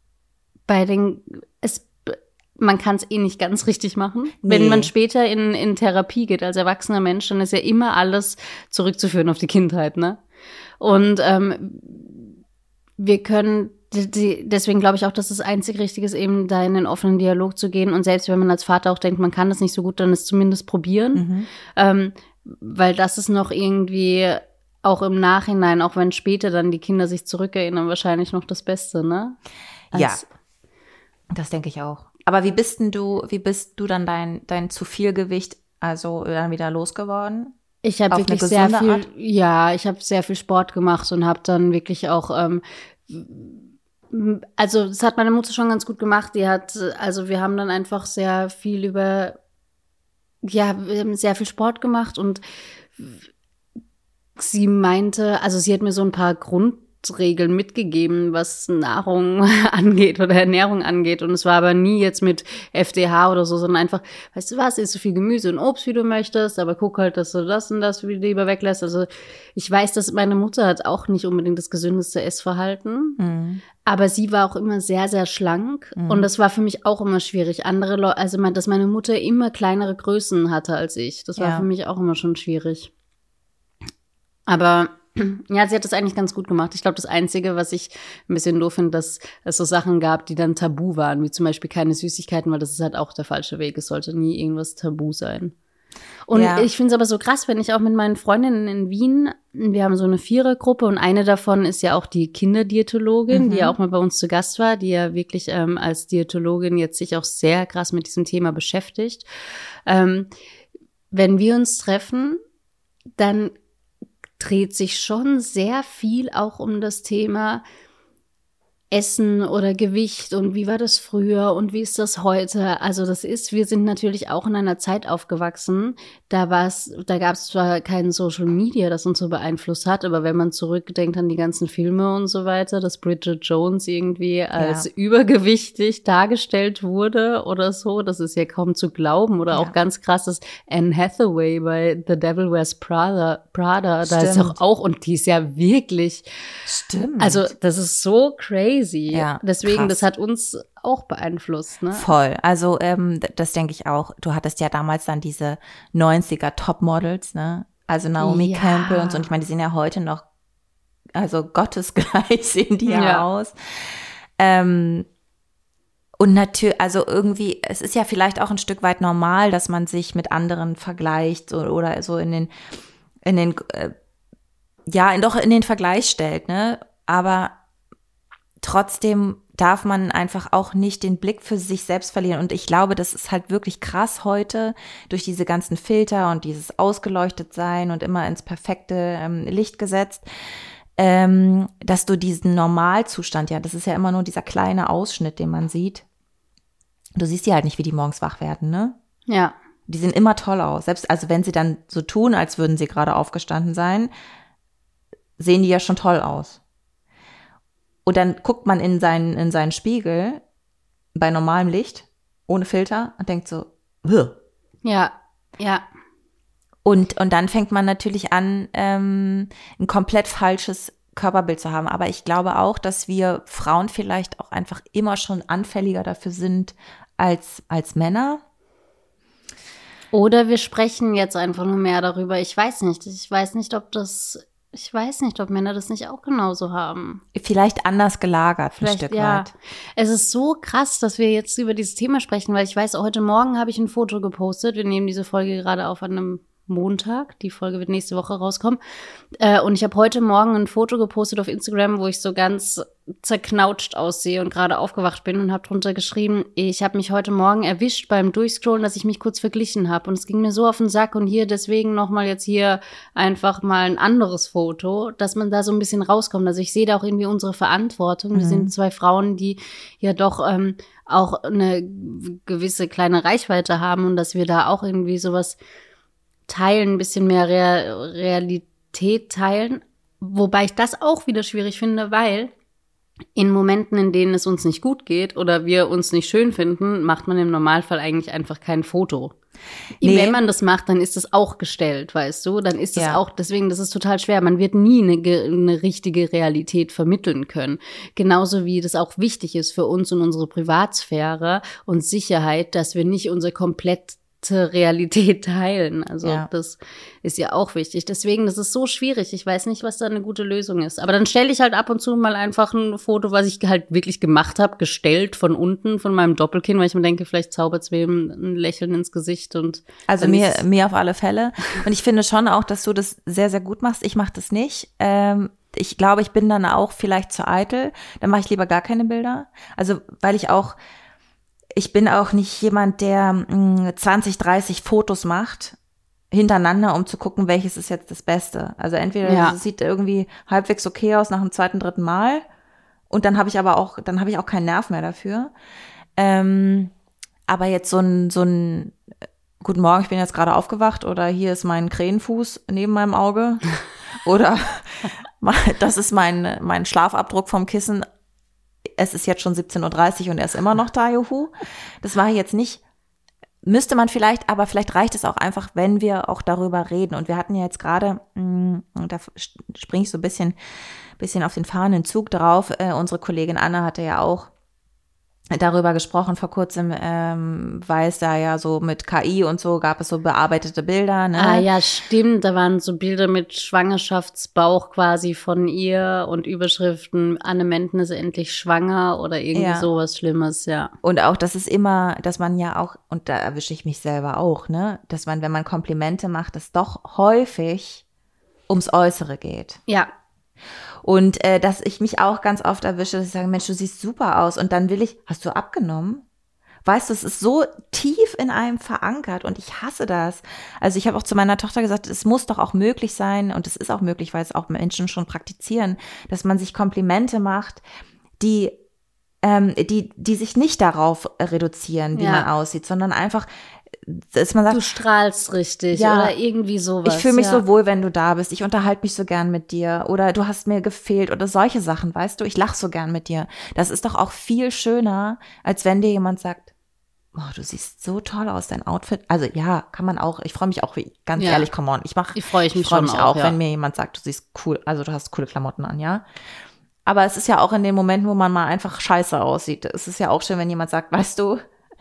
man kann es eh nicht ganz richtig machen. Nee. Wenn man später in Therapie geht als erwachsener Mensch, dann ist ja immer alles zurückzuführen auf die Kindheit, ne? Und wir können deswegen glaube ich auch, dass das einzig Richtige ist, eben da in den offenen Dialog zu gehen. Und selbst wenn man als Vater auch denkt, man kann das nicht so gut, dann es zumindest probieren. Weil das ist noch irgendwie auch im Nachhinein, auch wenn später dann die Kinder sich zurückerinnern, wahrscheinlich noch das Beste, ne? Ja, das denke ich auch. Aber wie bist du dann dein zu viel Gewicht also dann wieder losgeworden? Ich habe wirklich sehr viel, ich habe sehr viel Sport gemacht und habe dann wirklich auch also das hat meine Mutter schon ganz gut gemacht. Wir haben dann einfach sehr viel wir haben sehr viel Sport gemacht und sie meinte, also sie hat mir so ein paar Grundregeln mitgegeben, was Nahrung angeht oder Ernährung angeht. Und es war aber nie jetzt mit FDH oder so, sondern einfach, weißt du was, isst so viel Gemüse und Obst, wie du möchtest, aber guck halt, dass du das und das lieber weglässt. Also ich weiß, dass meine Mutter hat auch nicht unbedingt das gesündeste Essverhalten, aber sie war auch immer sehr, sehr schlank und das war für mich auch immer schwierig. Andere Leute, also dass meine Mutter immer kleinere Größen hatte als ich, das war für mich auch immer schon schwierig. Aber Ja, sie hat das eigentlich ganz gut gemacht. Ich glaube, das Einzige, was ich ein bisschen doof finde, dass es so Sachen gab, die dann tabu waren, wie zum Beispiel keine Süßigkeiten, weil das ist halt auch der falsche Weg. Es sollte nie irgendwas tabu sein. Und ich finde es aber so krass, wenn ich auch mit meinen Freundinnen in Wien, wir haben so eine Vierergruppe und eine davon ist ja auch die Kinderdiätologin, die ja auch mal bei uns zu Gast war, die ja wirklich als Diätologin jetzt sich auch sehr krass mit diesem Thema beschäftigt. Wenn wir uns treffen, dann dreht sich schon sehr viel auch um das Thema Essen oder Gewicht und wie war das früher und wie ist das heute? Also wir sind natürlich auch in einer Zeit aufgewachsen, da gab es zwar kein Social Media, das uns so beeinflusst hat, aber wenn man zurückdenkt an die ganzen Filme und so weiter, dass Bridget Jones irgendwie als übergewichtig dargestellt wurde oder so, das ist ja kaum zu glauben. Oder auch ganz krass ist Anne Hathaway bei The Devil Wears Prada, da ist doch auch, und die ist ja wirklich, also das ist so crazy. Ja, deswegen, krass. Das hat uns auch beeinflusst, ne? Voll. Also das denke ich auch. Du hattest ja damals dann diese 90er Topmodels, ne? Also Naomi Campbell und so. Und ich meine, die sehen ja heute noch, also gottesgleich sehen die ja aus. Und natürlich, also irgendwie, es ist ja vielleicht auch ein Stück weit normal, dass man sich mit anderen vergleicht oder so in den Vergleich stellt, ne? Aber trotzdem darf man einfach auch nicht den Blick für sich selbst verlieren. Und ich glaube, das ist halt wirklich krass heute durch diese ganzen Filter und dieses Ausgeleuchtetsein und immer ins perfekte Licht gesetzt, dass du diesen Normalzustand, das ist ja immer nur dieser kleine Ausschnitt, den man sieht. Du siehst die halt nicht, wie die morgens wach werden, ne? Ja. Die sehen immer toll aus. Selbst, also wenn sie dann so tun, als würden sie gerade aufgestanden sein, sehen die ja schon toll aus. Und dann guckt man in seinen Spiegel bei normalem Licht, ohne Filter, und denkt so, Ugh. Ja. Und dann fängt man natürlich an, ein komplett falsches Körperbild zu haben. Aber ich glaube auch, dass wir Frauen vielleicht auch einfach immer schon anfälliger dafür sind als Männer. Oder wir sprechen jetzt einfach nur mehr darüber. Ich weiß nicht, ob Männer das nicht auch genauso haben. Vielleicht anders gelagert, ein Stück weit. Es ist so krass, dass wir jetzt über dieses Thema sprechen, weil ich weiß, heute Morgen habe ich ein Foto gepostet. Wir nehmen diese Folge gerade auf an einem Montag. Die Folge wird nächste Woche rauskommen. Und ich habe heute Morgen ein Foto gepostet auf Instagram, wo ich so ganz zerknautscht aussehe und gerade aufgewacht bin und habe drunter geschrieben, ich habe mich heute Morgen erwischt beim Durchscrollen, dass ich mich kurz verglichen habe. Und es ging mir so auf den Sack und hier deswegen nochmal jetzt hier einfach mal ein anderes Foto, dass man da so ein bisschen rauskommt. Also ich sehe da auch irgendwie unsere Verantwortung. Wir sind zwei Frauen, die ja doch auch eine gewisse kleine Reichweite haben und dass wir da auch irgendwie sowas teilen, ein bisschen mehr Realität teilen. Wobei ich das auch wieder schwierig finde, weil in Momenten, in denen es uns nicht gut geht oder wir uns nicht schön finden, macht man im Normalfall eigentlich einfach kein Foto. Nee. Wenn man das macht, dann ist das auch gestellt, weißt du? Dann ist das auch, deswegen, das ist total schwer. Man wird nie eine richtige Realität vermitteln können. Genauso wie das auch wichtig ist für uns und unsere Privatsphäre und Sicherheit, dass wir nicht unsere komplette Realität teilen. Also das ist ja auch wichtig. Deswegen, das ist so schwierig. Ich weiß nicht, was da eine gute Lösung ist. Aber dann stelle ich halt ab und zu mal einfach ein Foto, was ich halt wirklich gemacht habe, gestellt von unten, von meinem Doppelkinn, weil ich mir denke, vielleicht zaubert es wem ein Lächeln ins Gesicht. Und also mir auf alle Fälle. Und ich finde schon auch, dass du das sehr, sehr gut machst. Ich mache das nicht. Ich glaube, ich bin dann auch vielleicht zu eitel. Dann mache ich lieber gar keine Bilder. Also, weil ich bin auch nicht jemand, der 20, 30 Fotos macht hintereinander, um zu gucken, welches ist jetzt das Beste. Also entweder es sieht irgendwie halbwegs okay aus nach dem zweiten, dritten Mal und dann habe ich auch keinen Nerv mehr dafür. Aber jetzt so ein guten Morgen, ich bin jetzt gerade aufgewacht oder hier ist mein Krähenfuß neben meinem Auge oder das ist mein Schlafabdruck vom Kissen. Es ist jetzt schon 17:30 Uhr und er ist immer noch da, juhu. Das war jetzt nicht, müsste man vielleicht, aber vielleicht reicht es auch einfach, wenn wir auch darüber reden. Und wir hatten ja jetzt gerade, da springe ich so ein bisschen auf den fahrenden Zug drauf, unsere Kollegin Anna hatte ja auch darüber gesprochen vor kurzem, weil es da ja so mit KI und so gab es so bearbeitete Bilder, ne? Ah ja, stimmt, da waren so Bilder mit Schwangerschaftsbauch quasi von ihr und Überschriften, Anne Menten ist endlich schwanger oder irgendwie sowas Schlimmes, ja. Und auch, das ist immer, dass man ja auch, und da erwische ich mich selber auch, ne, dass man, wenn man Komplimente macht, es doch häufig ums Äußere geht. Ja. Und dass ich mich auch ganz oft erwische, dass ich sage, Mensch, du siehst super aus. Und dann will ich, hast du abgenommen? Weißt du, es ist so tief in einem verankert und ich hasse das. Also ich habe auch zu meiner Tochter gesagt, es muss doch auch möglich sein, und es ist auch möglich, weil es auch Menschen schon praktizieren, dass man sich Komplimente macht, die sich nicht darauf reduzieren, wie man aussieht, sondern einfach, dass man sagt, du strahlst richtig oder irgendwie sowas. Ich fühle mich so wohl, wenn du da bist. Ich unterhalte mich so gern mit dir oder du hast mir gefehlt oder solche Sachen, weißt du, ich lache so gern mit dir. Das ist doch auch viel schöner, als wenn dir jemand sagt, oh, du siehst so toll aus, dein Outfit. Also ja, kann man auch. Ich freue mich auch, ganz ehrlich, come on. Ich freue mich auch, wenn mir jemand sagt, du siehst cool, also du hast coole Klamotten an, ja. Aber es ist ja auch in den Momenten, wo man mal einfach scheiße aussieht. Es ist ja auch schön, wenn jemand sagt, weißt du,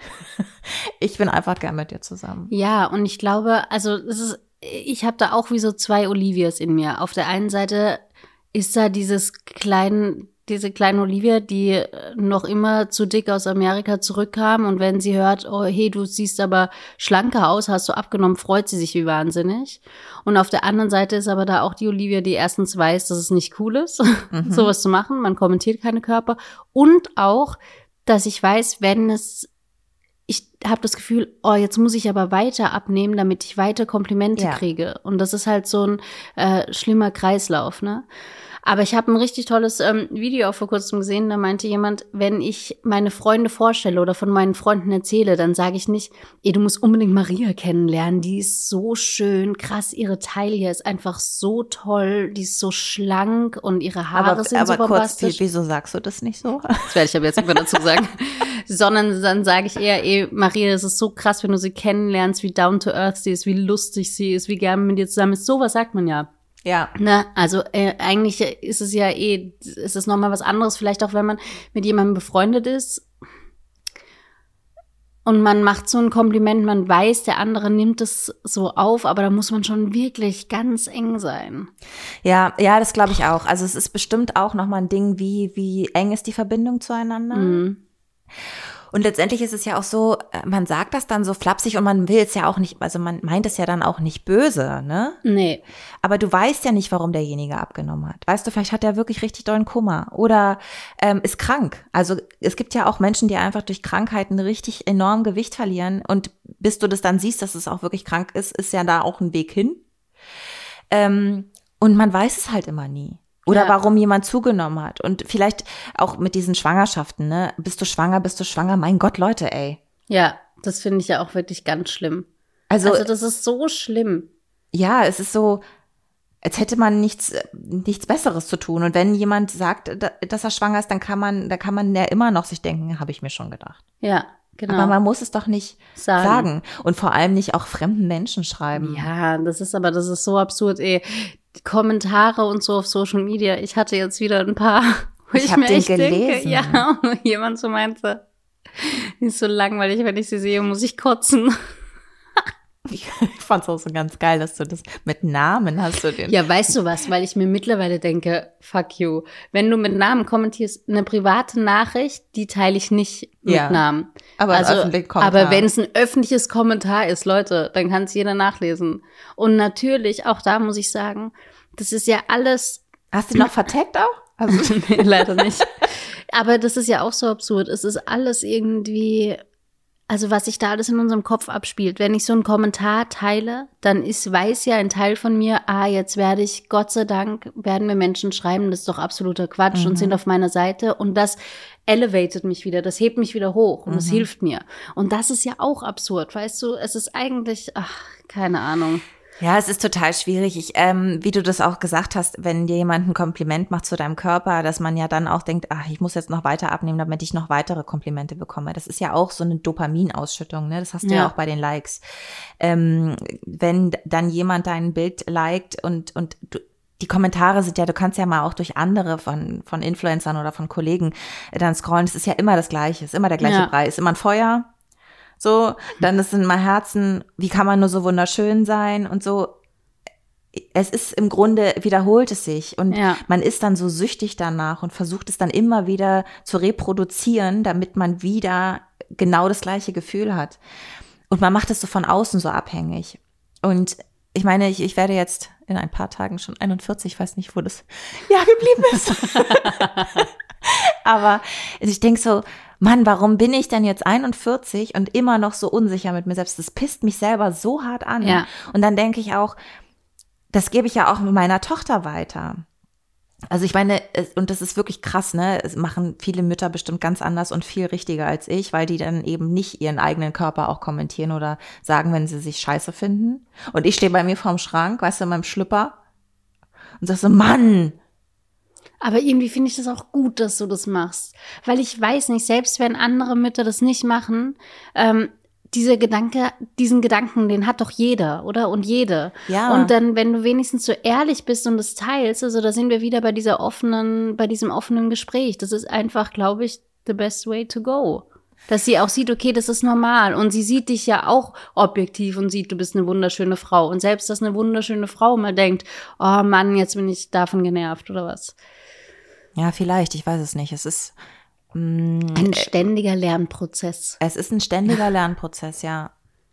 ich bin einfach gern mit dir zusammen. Ja, und ich glaube, also ich habe da auch wie so zwei Olivias in mir. Auf der einen Seite ist da diese kleine Olivia, die noch immer zu dick aus Amerika zurückkam, und wenn sie hört, oh hey, du siehst aber schlanker aus, hast du abgenommen, freut sie sich wie wahnsinnig. Und auf der anderen Seite ist aber da auch die Olivia, die erstens weiß, dass es nicht cool ist, sowas zu machen, man kommentiert keine Körper, und auch, dass ich weiß, ich habe das Gefühl, oh, jetzt muss ich aber weiter abnehmen, damit ich weiter Komplimente kriege. Und das ist halt so ein schlimmer Kreislauf, ne? Aber ich habe ein richtig tolles Video auch vor kurzem gesehen, da meinte jemand, wenn ich meine Freunde vorstelle oder von meinen Freunden erzähle, dann sage ich nicht, du musst unbedingt Maria kennenlernen, die ist so schön, krass, ihre Taille ist einfach so toll, die ist so schlank und ihre Haare sind so bombastisch. Kurz, wieso sagst du das nicht so? Das werde ich aber jetzt irgendwann dazu sagen. Sondern dann sage ich eher, Maria, es ist so krass, wenn du sie kennenlernst, wie down to earth sie ist, wie lustig sie ist, wie gern mit dir zusammen ist. Sowas sagt man ja. Ja. Ne, also eigentlich ist es ja ist es nochmal was anderes, vielleicht auch, wenn man mit jemandem befreundet ist und man macht so ein Kompliment, man weiß, der andere nimmt es so auf, aber da muss man schon wirklich ganz eng sein. Ja, das glaube ich auch. Also es ist bestimmt auch nochmal ein Ding, wie eng ist die Verbindung zueinander. Mhm. Und letztendlich ist es ja auch so, man sagt das dann so flapsig und man will es ja auch nicht, also man meint es ja dann auch nicht böse, ne? Nee. Aber du weißt ja nicht, warum derjenige abgenommen hat. Weißt du, vielleicht hat er wirklich richtig dollen Kummer oder ist krank. Also es gibt ja auch Menschen, die einfach durch Krankheiten richtig enorm Gewicht verlieren, und bis du das dann siehst, dass es auch wirklich krank ist ja da auch ein Weg hin. Und man weiß es halt immer nie. Oder warum jemand zugenommen hat. Und vielleicht auch mit diesen Schwangerschaften, ne? Bist du schwanger? Mein Gott, Leute, ey. Ja, das finde ich ja auch wirklich ganz schlimm. Also das ist so schlimm. Ja, es ist so, als hätte man nichts Besseres zu tun. Und wenn jemand sagt, dass er schwanger ist, dann kann man ja immer noch sich denken, habe ich mir schon gedacht. Ja, genau. Aber man muss es doch nicht sagen. Und vor allem nicht auch fremden Menschen schreiben. Ja, das ist so absurd, ey. Die Kommentare und so auf Social Media. Ich hatte jetzt wieder ein paar, wo ich mir echt denke, ja, wo jemand so meinte, die ist so langweilig, wenn ich sie sehe, muss ich kotzen. Ich fand's auch so ganz geil, dass du das mit Namen hast. Ja, weißt du was, weil ich mir mittlerweile denke, fuck you. Wenn du mit Namen kommentierst, eine private Nachricht, die teile ich nicht mit Namen. Aber aber wenn es ein öffentliches Kommentar ist, Leute, dann kann es jeder nachlesen. Und natürlich, auch da muss ich sagen, das ist ja alles. Hast du noch vertaggt auch? Also, nee, leider nicht. Aber das ist ja auch so absurd. Es ist alles irgendwie, also was sich da alles in unserem Kopf abspielt. Wenn ich so einen Kommentar teile, dann weiß ja ein Teil von mir, jetzt Gott sei Dank, werden mir Menschen schreiben, das ist doch absoluter Quatsch und sind auf meiner Seite, und das elevated mich wieder, das hebt mich wieder hoch und das hilft mir. Und das ist ja auch absurd, weißt du, es ist eigentlich, keine Ahnung. Ja, es ist total schwierig. Wie du das auch gesagt hast, wenn dir jemand ein Kompliment macht zu deinem Körper, dass man ja dann auch denkt, ich muss jetzt noch weiter abnehmen, damit ich noch weitere Komplimente bekomme. Das ist ja auch so eine Dopaminausschüttung, ne? Das hast du ja auch bei den Likes. Wenn dann jemand dein Bild liked und die Kommentare sind ja, du kannst ja mal auch durch andere von Influencern oder von Kollegen dann scrollen. Es ist ja immer das Gleiche, es ist immer der gleiche Brei, ist immer ein Feuer. So, dann sind mal Herzen, wie kann man nur so wunderschön sein und so. Es ist im Grunde, wiederholt es sich und man ist dann so süchtig danach und versucht es dann immer wieder zu reproduzieren, damit man wieder genau das gleiche Gefühl hat. Und man macht es so von außen so abhängig. Und ich meine, ich werde jetzt in ein paar Tagen schon 41, ich weiß nicht, wo das Jahr geblieben ist. Aber ich denke so, Mann, warum bin ich denn jetzt 41 und immer noch so unsicher mit mir selbst? Das pisst mich selber so hart an. Ja. Und dann denke ich auch, das gebe ich ja auch mit meiner Tochter weiter. Also ich meine, und das ist wirklich krass, ne? Es machen viele Mütter bestimmt ganz anders und viel richtiger als ich, weil die dann eben nicht ihren eigenen Körper auch kommentieren oder sagen, wenn sie sich scheiße finden. Und ich stehe bei mir vorm Schrank, weißt du, in meinem Schlüpper und sag so, Mann. Aber irgendwie finde ich das auch gut, dass du das machst. Weil ich weiß nicht, selbst wenn andere Mütter das nicht machen, diesen Gedanken, den hat doch jeder, oder? Und jede. Ja. Und dann, wenn du wenigstens so ehrlich bist und es teilst, also da sind wir wieder bei diesem offenen Gespräch. Das ist einfach, glaube ich, the best way to go. Dass sie auch sieht, okay, das ist normal. Und sie sieht dich ja auch objektiv und sieht, du bist eine wunderschöne Frau. Und selbst, dass eine wunderschöne Frau mal denkt, oh Mann, jetzt bin ich davon genervt, oder was? Ja, vielleicht, ich weiß es nicht. Es ist ein ständiger Lernprozess. Es ist ein ständiger Lernprozess, ja.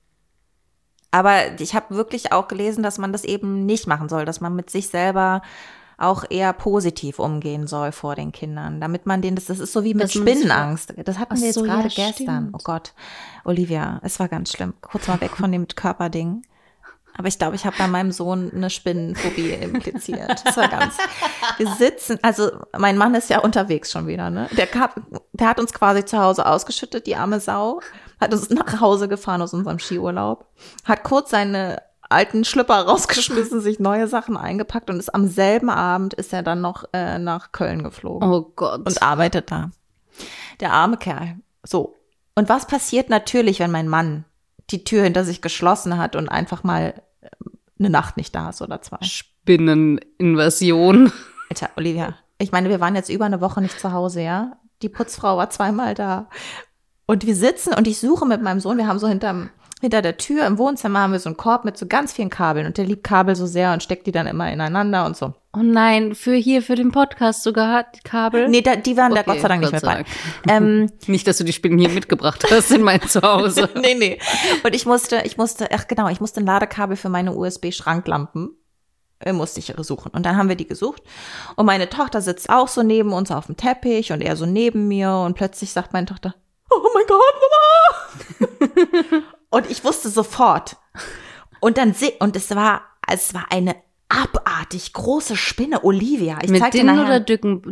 Aber ich habe wirklich auch gelesen, dass man das eben nicht machen soll, dass man mit sich selber auch eher positiv umgehen soll vor den Kindern, damit man das ist so wie mit Spinnenangst. Das hatten wir jetzt gerade gestern. Stimmt. Oh Gott, Olivia, es war ganz schlimm. Kurz mal weg von dem Körperding. Aber ich glaube, ich habe bei meinem Sohn eine Spinnenphobie impliziert. Das war wir sitzen, also mein Mann ist ja unterwegs schon wieder, ne? Der hat uns quasi zu Hause ausgeschüttet, die arme Sau, hat uns nach Hause gefahren aus unserem Skiurlaub, hat kurz seine alten Schlüpper rausgeschmissen, sich neue Sachen eingepackt und am selben Abend ist er dann noch nach Köln geflogen. Oh Gott. Und arbeitet da. Der arme Kerl. So. Und was passiert natürlich, wenn mein Mann die Tür hinter sich geschlossen hat und einfach mal eine Nacht nicht da ist oder zwei? Spinneninvasion. Alter, Olivia, ich meine, wir waren jetzt über eine Woche nicht zu Hause, ja? Die Putzfrau war zweimal da. Und wir sitzen und ich suche mit meinem Sohn, wir haben so hinter der Tür im Wohnzimmer haben wir so einen Korb mit so ganz vielen Kabeln und der liebt Kabel so sehr und steckt die dann immer ineinander und so. Oh nein, für den Podcast sogar die Kabel? Nee, die waren da Gott sei Dank nicht mit bei. Nicht, dass du die Spinnen hier mitgebracht hast in mein Zuhause. Nee. Und ich musste ein Ladekabel für meine USB-Schranklampen musste ich suchen. Und dann haben wir die gesucht. Und meine Tochter sitzt auch so neben uns auf dem Teppich und er so neben mir und plötzlich sagt meine Tochter, oh mein Gott, Mama! Und ich wusste sofort. Und es war eine abartig große Spinne, Olivia. Ich zeig dir nachher. Oder Dücken?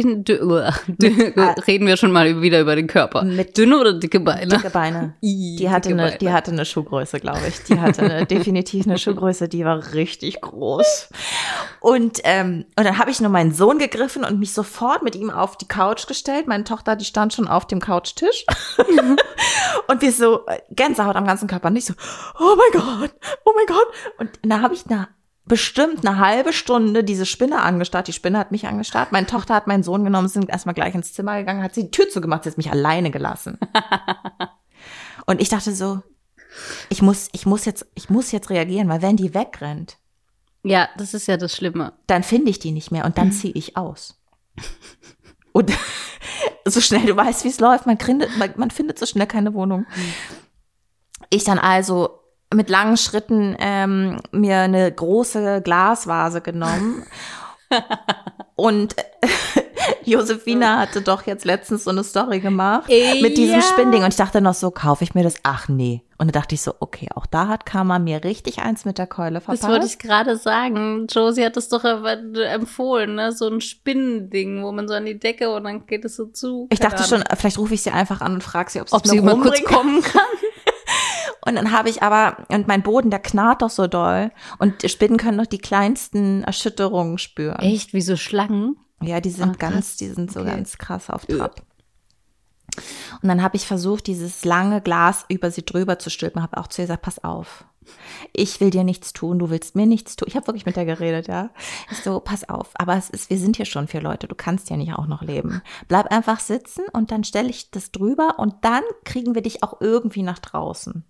Reden wir schon mal wieder über den Körper. Mit dünne oder dicke Beine? Dicke Beine. Die hatte eine Schuhgröße, glaube ich. Die hatte definitiv eine Schuhgröße, die war richtig groß. Und dann habe ich nur meinen Sohn gegriffen und mich sofort mit ihm auf die Couch gestellt. Meine Tochter, die stand schon auf dem Couchtisch. Und wir so Gänsehaut am ganzen Körper. Und ich so, oh mein Gott. Und da habe ich bestimmt eine halbe Stunde diese Spinne angestarrt. Die Spinne hat mich angestarrt. Meine Tochter hat meinen Sohn genommen, sind erstmal gleich ins Zimmer gegangen, hat sie die Tür zugemacht, sie hat mich alleine gelassen. Und ich dachte so, ich muss jetzt reagieren, weil wenn die wegrennt. Ja, das ist ja das Schlimme. Dann finde ich die nicht mehr und dann ziehe ich aus. Und so schnell, du weißt, wie es läuft, man findet so schnell keine Wohnung. Ich dann also mit langen Schritten mir eine große Glasvase genommen. Und Josefina hatte doch jetzt letztens so eine Story gemacht mit diesem Spinnding. Und ich dachte noch so, kaufe ich mir das? Ach nee. Und dann dachte ich so, okay, auch da hat Karma mir richtig eins mit der Keule verpasst. Das wollte ich gerade sagen. Josie hat das doch empfohlen, ne? So ein Spinnending, wo man so an die Decke und dann geht es so zu. Ich dachte schon, vielleicht rufe ich sie einfach an und frage sie, ob sie mal kurz kommen kann. Und dann habe ich und mein Boden, der knarrt doch so doll. Und Spinnen können doch die kleinsten Erschütterungen spüren. Echt? Wie so Schlangen? Ja, die sind ganz krass auf Trab. Und dann habe ich versucht, dieses lange Glas über sie drüber zu stülpen. Habe auch zu ihr gesagt, pass auf. Ich will dir nichts tun, du willst mir nichts tun. Ich habe wirklich mit der geredet, ja. Ich so, pass auf, aber wir sind hier schon 4 Leute, du kannst ja nicht auch noch leben. Bleib einfach sitzen und dann stelle ich das drüber und dann kriegen wir dich auch irgendwie nach draußen.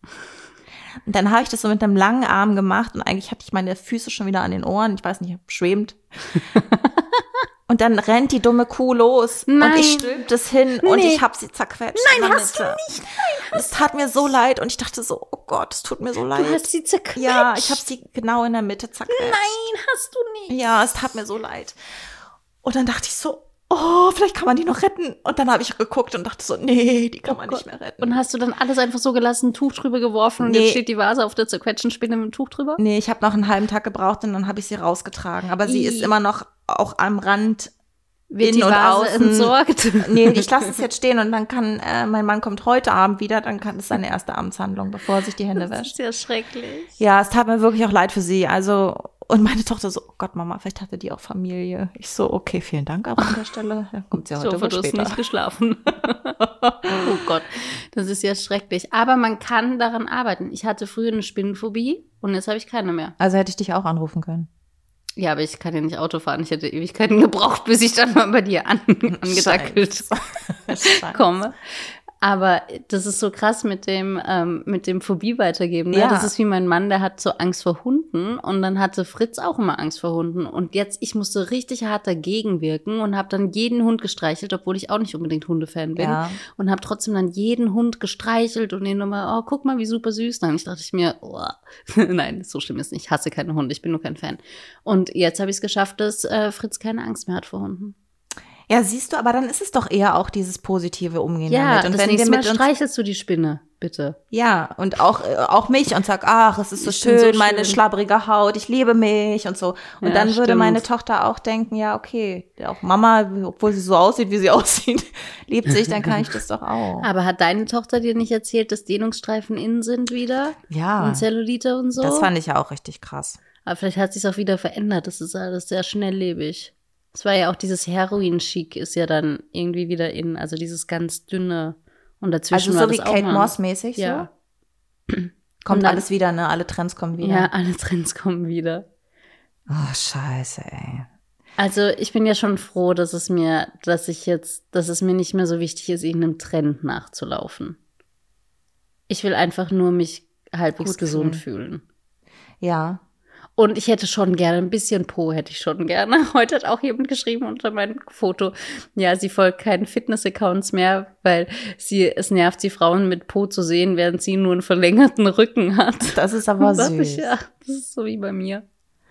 Und dann habe ich das so mit einem langen Arm gemacht und eigentlich hatte ich meine Füße schon wieder an den Ohren, ich weiß nicht, schwebend. Und dann rennt die dumme Kuh los. Nein. Und ich stülp das hin und ich habe sie zerquetscht. Nein, hast du nicht. Es tat mir so leid und ich dachte so, oh Gott, es tut mir so leid. Du hast sie zerquetscht. Ja, ich habe sie genau in der Mitte zerquetscht. Nein, hast du nicht. Ja, es tat mir so leid. Und dann dachte ich so, oh, vielleicht kann man die noch retten. Und dann habe ich geguckt und dachte so, nee, die kann man nicht mehr retten. Und hast du dann alles einfach so gelassen, ein Tuch drüber geworfen und jetzt steht die Vase auf der zerquetschten Spinne mit dem Tuch drüber? Nee, ich habe noch einen halben Tag gebraucht und dann habe ich sie rausgetragen. Aber sie ist immer noch auch am Rand. Wird die Vase entsorgt? Nee, ich lasse es jetzt stehen und dann kann, mein Mann kommt heute Abend wieder, dann kann es seine erste Amtshandlung, bevor er sich die Hände wäscht. Das ist ja schrecklich. Ja, es tat mir wirklich auch leid für sie. Also, und meine Tochter so, oh Gott, Mama, vielleicht hatte die auch Familie. Ich so, okay, vielen Dank aber an der Stelle. Ja, kommt sie ja heute ich hoffe, du hast nicht geschlafen. Oh Gott, das ist ja schrecklich. Aber man kann daran arbeiten. Ich hatte früher eine Spinnenphobie und jetzt habe ich keine mehr. Also hätte ich dich auch anrufen können. Ja, aber ich kann ja nicht Auto fahren. Ich hätte Ewigkeiten gebraucht, bis ich dann mal bei dir angedackelt komme. Aber das ist so krass mit dem Phobie weitergeben. Ne? Ja. Das ist wie mein Mann, der hat so Angst vor Hunden und dann hatte Fritz auch immer Angst vor Hunden. Und jetzt, ich musste richtig hart dagegen wirken und habe dann jeden Hund gestreichelt, obwohl ich auch nicht unbedingt Hundefan bin. Ja. Und habe trotzdem dann jeden Hund gestreichelt und den nochmal, oh, guck mal, wie super süß. Dann dachte ich mir, oh. Nein, so schlimm ist nicht. Ich hasse keine Hunde, ich bin nur kein Fan. Und jetzt habe ich es geschafft, dass Fritz keine Angst mehr hat vor Hunden. Ja, siehst du, aber dann ist es doch eher auch dieses positive Umgehen damit. Und das wenn nächste wir Mal streichelst du die Spinne, bitte. Ja, und auch mich und sag, ach, es ist so schön, so meine schön. schlabbrige Haut, ich liebe mich und so. Und Ja, dann würde stimmt. meine Tochter auch denken, ja, okay, auch Mama, obwohl sie so aussieht, wie sie aussieht, liebt sich, dann kann ich das doch auch. Aber hat deine Tochter dir nicht erzählt, dass Dehnungsstreifen innen sind wieder? Ja, Und Zellulite und so? das fand ich ja auch richtig krass. Aber vielleicht hat sich auch wieder verändert. Das ist alles sehr schnelllebig. Es war ja auch dieses Heroin-Chic ist ja dann irgendwie wieder in, also dieses ganz dünne und dazwischen Also war so wie das auch Kate mal. Moss mäßig Ja. so? Und Kommt dann- alles wieder, ne? Alle Trends kommen wieder. Ja, alle Trends kommen wieder. Oh, scheiße, ey. Also ich bin ja schon froh, dass es mir nicht mehr so wichtig ist, irgendeinem Trend nachzulaufen. Ich will einfach nur mich halbwegs Gut gesund fühlen. Ja. Und ich hätte schon gerne, ein bisschen Po hätte ich schon gerne. Heute hat auch jemand geschrieben unter meinem Foto, ja, sie folgt keinen Fitness-Accounts mehr, weil es nervt sie, Frauen mit Po zu sehen, während sie nur einen verlängerten Rücken hat. Das ist aber Sag süß. ich, ja, das ist so wie bei mir.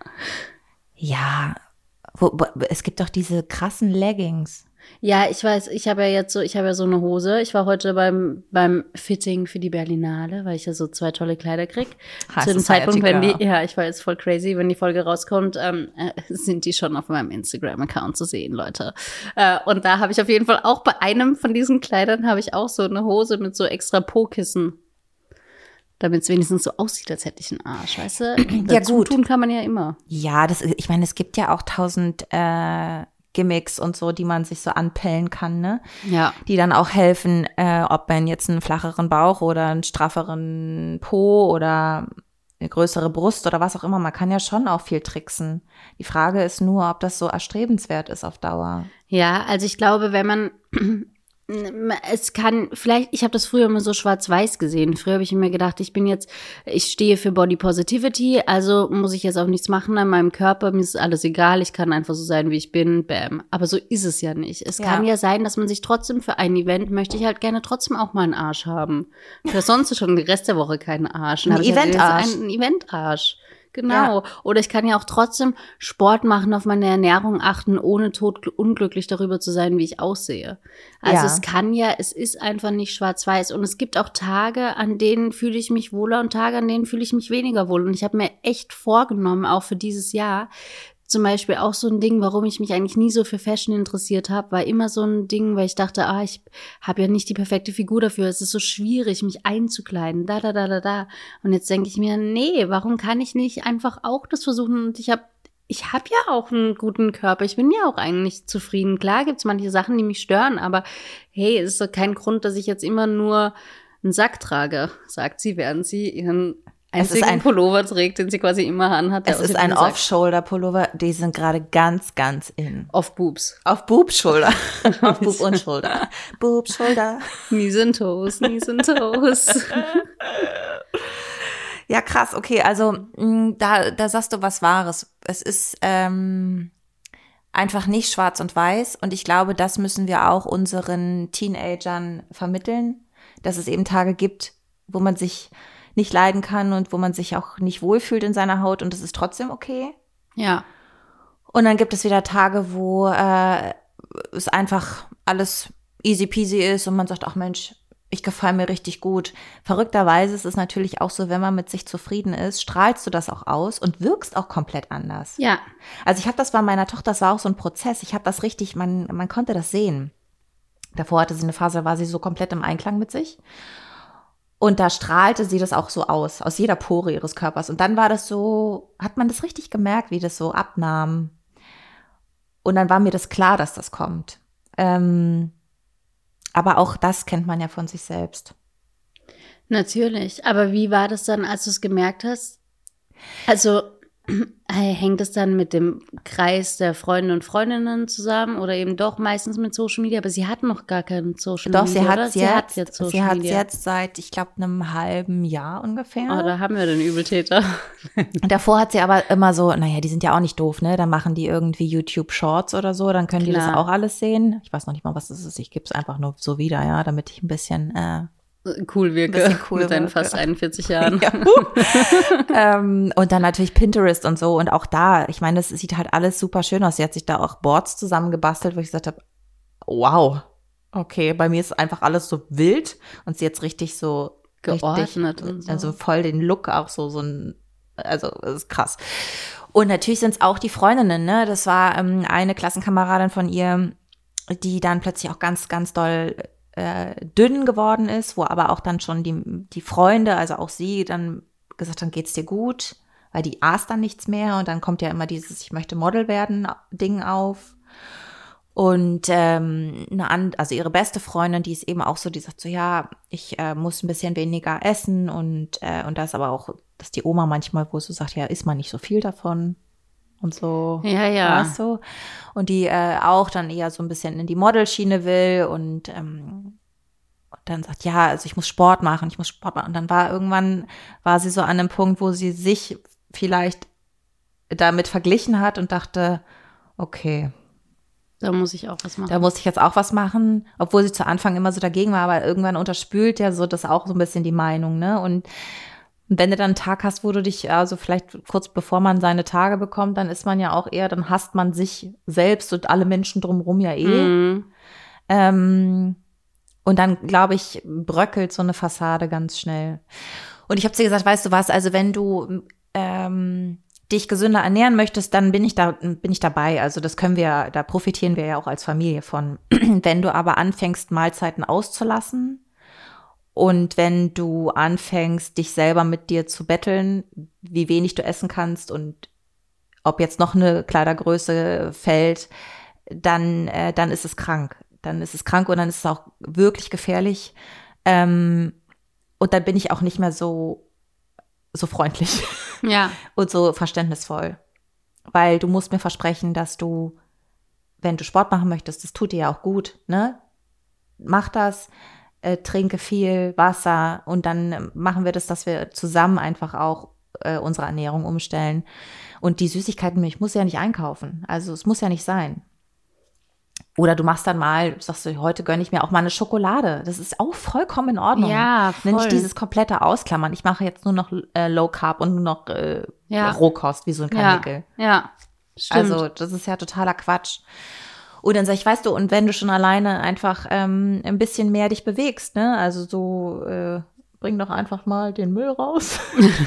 Ja, es gibt doch diese krassen Leggings. Ja, ich weiß, ich habe ja so eine Hose. Ich war heute beim Fitting für die Berlinale, weil ich ja so 2 tolle Kleider krieg. High Zu dem Society Zeitpunkt, Girl. ich war jetzt voll crazy, wenn die Folge rauskommt, sind die schon auf meinem Instagram-Account zu sehen, Leute. Und da habe ich auf jeden Fall auch bei einem von diesen Kleidern habe ich auch so eine Hose mit so extra Po-Kissen. Damit es wenigstens so aussieht, als hätte ich einen Arsch, weißt du? Ja, Dazu gut. tun kann man ja immer. Ja, ich meine, es gibt ja auch 1000 Gimmicks und so, die man sich so anpellen kann, ne? Ja. Die dann auch helfen, ob man jetzt einen flacheren Bauch oder einen strafferen Po oder eine größere Brust oder was auch immer. Man kann ja schon auch viel tricksen. Die Frage ist nur, ob das so erstrebenswert ist auf Dauer. Ja, also ich glaube, wenn man es kann, vielleicht, ich habe das früher immer so schwarz-weiß gesehen. Früher habe ich mir gedacht, ich stehe für Body Positivity, also muss ich jetzt auch nichts machen an meinem Körper, mir ist alles egal, ich kann einfach so sein, wie ich bin, bam. Aber so ist es ja nicht. Es kann ja sein, dass man sich trotzdem für ein Event, möchte ich halt gerne trotzdem auch mal einen Arsch haben. Für sonst schon den Rest der Woche keinen Arsch. Dann Ein hab ich halt Eventarsch. jetzt einen Eventarsch. Genau. Ja. Oder ich kann ja auch trotzdem Sport machen, auf meine Ernährung achten, ohne unglücklich darüber zu sein, wie ich aussehe. Also Ja. es ist einfach nicht schwarz-weiß. Und es gibt auch Tage, an denen fühle ich mich wohler und Tage, an denen fühle ich mich weniger wohl. Und ich habe mir echt vorgenommen, auch für dieses Jahr, zum Beispiel auch so ein Ding, warum ich mich eigentlich nie so für Fashion interessiert habe, war immer so ein Ding, weil ich dachte, ich habe ja nicht die perfekte Figur dafür. Es ist so schwierig, mich einzukleiden. Da. Und jetzt denke ich mir, nee, warum kann ich nicht einfach auch das versuchen? Und ich habe ich habe ja auch einen guten Körper. Ich bin ja auch eigentlich zufrieden. Klar gibt's manche Sachen, die mich stören, aber hey, es ist doch kein Grund, dass ich jetzt immer nur einen Sack trage, sagt sie, während sie ihren einzigen Pullover trägt, den sie quasi immer anhat. Es ist ein Off-Shoulder-Pullover, die sind gerade ganz, ganz in. Auf Boobs. Auf Boob-Shoulder. Auf Boob und Shoulder. Boob-Shoulder. Knees and Toes, Knees and Toes. Ja, krass, okay, also da sagst du was Wahres. Es ist einfach nicht schwarz und weiß und ich glaube, das müssen wir auch unseren Teenagern vermitteln, dass es eben Tage gibt, wo man sich nicht leiden kann und wo man sich auch nicht wohlfühlt in seiner Haut und es ist trotzdem okay. Ja. Und dann gibt es wieder Tage, wo es einfach alles easy peasy ist und man sagt, ach Mensch, ich gefalle mir richtig gut. Verrückterweise ist es natürlich auch so, wenn man mit sich zufrieden ist, strahlst du das auch aus und wirkst auch komplett anders. Ja. Also ich habe das bei meiner Tochter, das war auch so ein Prozess. Ich habe das richtig, man konnte das sehen. Davor hatte sie eine Phase, da war sie so komplett im Einklang mit sich. Und da strahlte sie das auch so aus jeder Pore ihres Körpers. Und dann war das so, hat man das richtig gemerkt, wie das so abnahm. Und dann war mir das klar, dass das kommt. Aber auch das kennt man ja von sich selbst. Natürlich. Aber wie war das dann, als du es gemerkt hast? Also hängt es dann mit dem Kreis der Freunde und Freundinnen zusammen oder eben doch meistens mit Social Media? Aber sie hat noch gar keinen Social Media. Doch, sie hat jetzt Social sie hat Media. Jetzt seit, ich glaube, einem halben Jahr ungefähr. Oh, da haben wir den Übeltäter. Davor hat sie aber immer so, naja, die sind ja auch nicht doof, ne? Dann machen die irgendwie YouTube Shorts oder so, dann können die das auch alles sehen. Ich weiß noch nicht mal, was das ist. Ich gebe es einfach nur so wieder, ja, damit ich ein bisschen cool wirke mit deinen fast 41 Jahren. Ja. Und dann natürlich Pinterest und so. Und auch da, ich meine, das sieht halt alles super schön aus. Sie hat sich da auch Boards zusammengebastelt, wo ich gesagt habe, wow, okay, bei mir ist einfach alles so wild. Und sie jetzt richtig so geordnet und so. Also voll den Look auch so ein, also das ist krass. Und natürlich sind es auch die Freundinnen, ne? Das war eine Klassenkameradin von ihr, die dann plötzlich auch ganz, ganz doll dünn geworden ist, wo aber auch dann schon die Freunde, also auch sie, dann gesagt haben, geht's dir gut? Weil die aß dann nichts mehr und dann kommt ja immer dieses ich möchte Model werden Ding auf. Und also ihre beste Freundin, die ist eben auch so, die sagt so, ja, ich muss ein bisschen weniger essen und da ist aber auch, dass die Oma manchmal, wo sie sagt, ja, isst man nicht so viel davon und so. Ja. Weißt du? Und die auch dann eher so ein bisschen in die Modelschiene will und dann sagt, ja, also ich muss Sport machen. Und dann war sie so an einem Punkt, wo sie sich vielleicht damit verglichen hat und dachte, okay, da muss ich auch was machen. Da muss ich jetzt auch was machen, obwohl sie zu Anfang immer so dagegen war, aber irgendwann unterspült ja so das auch so ein bisschen die Meinung, ne? Und wenn du dann einen Tag hast, wo du dich, also vielleicht kurz bevor man seine Tage bekommt, dann ist man ja auch eher, dann hasst man sich selbst und alle Menschen drumherum ja eh. Und dann, glaube ich, bröckelt so eine Fassade ganz schnell. Und ich habe zu ihr gesagt, weißt du was, also wenn du dich gesünder ernähren möchtest, dann bin ich dabei. Also das da profitieren wir ja auch als Familie von. Wenn du aber anfängst, Mahlzeiten auszulassen und wenn du anfängst, dich selber mit dir zu betteln, wie wenig du essen kannst und ob jetzt noch eine Kleidergröße fällt, dann ist es krank. Dann ist es krank und dann ist es auch wirklich gefährlich. Und dann bin ich auch nicht mehr so freundlich. Ja. Und so verständnisvoll. Weil du musst mir versprechen, dass du, wenn du Sport machen möchtest, das tut dir ja auch gut, ne? Mach das, trinke viel Wasser und dann machen wir das, dass wir zusammen einfach auch unsere Ernährung umstellen. Und die Süßigkeiten, ich muss ja nicht einkaufen. Also es muss ja nicht sein. Oder du machst dann mal, sagst du, heute gönne ich mir auch mal eine Schokolade. Das ist auch vollkommen in Ordnung. Ja, voll. Nicht dieses komplette Ausklammern. Ich mache jetzt nur noch Low Carb und nur noch Rohkost, wie so ein Karnickel. Ja, stimmt. Also das ist ja totaler Quatsch. Und dann sag ich, weißt du, und wenn du schon alleine einfach ein bisschen mehr dich bewegst, ne? Also so, bring doch einfach mal den Müll raus.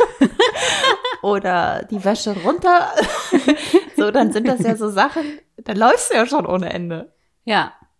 Oder die Wäsche runter. So, dann sind das ja so Sachen, dann läufst du ja schon ohne Ende. Ja.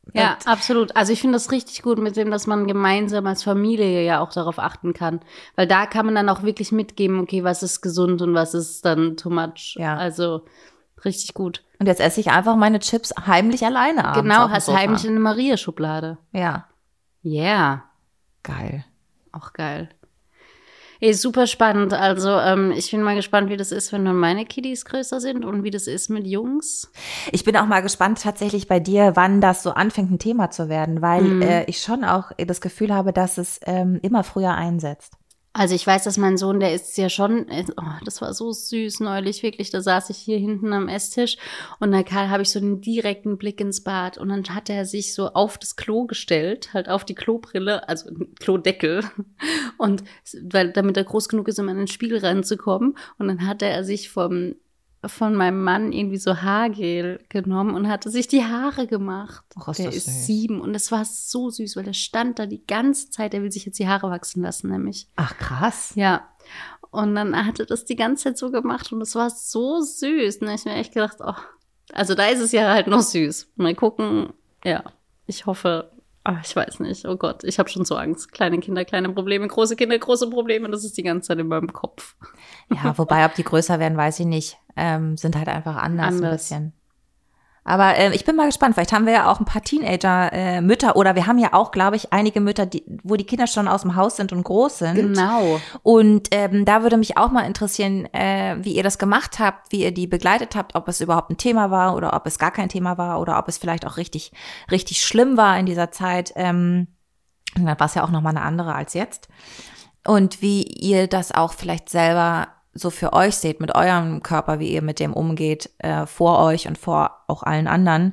Ja, absolut. Also ich finde das richtig gut mit dem, dass man gemeinsam als Familie ja auch darauf achten kann. Weil da kann man dann auch wirklich mitgeben, okay, was ist gesund und was ist dann too much. Ja. Also richtig gut. Und jetzt esse ich einfach meine Chips heimlich alleine abends. Genau, auf dem hast Sofa. heimlich in eine Maria-Schublade. Ja, Yeah, geil. auch geil. Super spannend. Also ich bin mal gespannt, wie das ist, wenn dann meine Kiddies größer sind und wie das ist mit Jungs. Ich bin auch mal gespannt tatsächlich bei dir, wann das so anfängt, ein Thema zu werden, weil ich schon auch das Gefühl habe, dass es immer früher einsetzt. Also ich weiß, dass mein Sohn, der ist ja schon, das war so süß neulich, wirklich, da saß ich hier hinten am Esstisch und da habe ich so einen direkten Blick ins Bad und dann hat er sich so auf das Klo gestellt, halt auf die Klobrille, also Klodeckel und damit er groß genug ist, um in den Spiegel reinzukommen und dann hatte er sich von meinem Mann irgendwie so Haargel genommen und hatte sich die Haare gemacht. Och, ist der das ist süß. 7 und es war so süß, weil der stand da die ganze Zeit, der will sich jetzt die Haare wachsen lassen, nämlich. Ach, krass. Ja, und dann hat er das die ganze Zeit so gemacht und es war so süß. Und da hab ich mir echt gedacht, oh, also da ist es ja halt noch süß. Mal gucken, ja, ich hoffe, ich weiß nicht, oh Gott, ich habe schon so Angst. Kleine Kinder, kleine Probleme, große Kinder, große Probleme, das ist die ganze Zeit in meinem Kopf. Ja, wobei, ob die größer werden, weiß ich nicht. Sind halt einfach anders ein Anders. bisschen. Aber ich bin mal gespannt. Vielleicht haben wir ja auch ein paar Teenager-Mütter oder wir haben ja auch, glaube ich, einige Mütter, wo die Kinder schon aus dem Haus sind und groß sind. Genau. Und da würde mich auch mal interessieren, wie ihr das gemacht habt, wie ihr die begleitet habt, ob es überhaupt ein Thema war oder ob es gar kein Thema war oder ob es vielleicht auch richtig, richtig schlimm war in dieser Zeit. Dann war es ja auch nochmal eine andere als jetzt. Und wie ihr das auch vielleicht selber so für euch seht, mit eurem Körper, wie ihr mit dem umgeht, vor euch und vor auch allen anderen.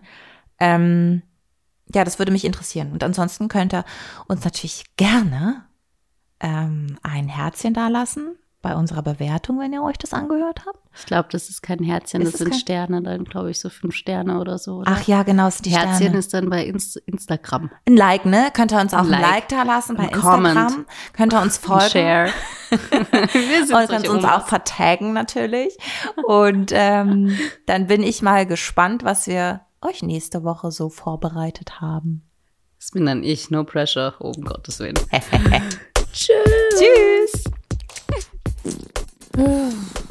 Ja, das würde mich interessieren. Und ansonsten könnt ihr uns natürlich gerne ein Herzchen dalassen bei unserer Bewertung, wenn ihr euch das angehört habt. Ich glaube, das ist kein Herzchen, Ist das es sind kein- Sterne, dann glaube ich so 5 Sterne oder so. Oder? Ach ja, genau, es sind die Herzchen Sterne. ist dann bei Instagram. Ein Like, ne? Könnt ihr uns auch ein Like. Like dalassen bei Ein Instagram. Comment. Könnt ihr uns folgen. Share. Wir sind Und könnt uns auch vertaggen natürlich. Und dann bin ich mal gespannt, was wir euch nächste Woche so vorbereitet haben. Das bin dann ich, no pressure, um Gottes Willen. Tschüss. Tschüss.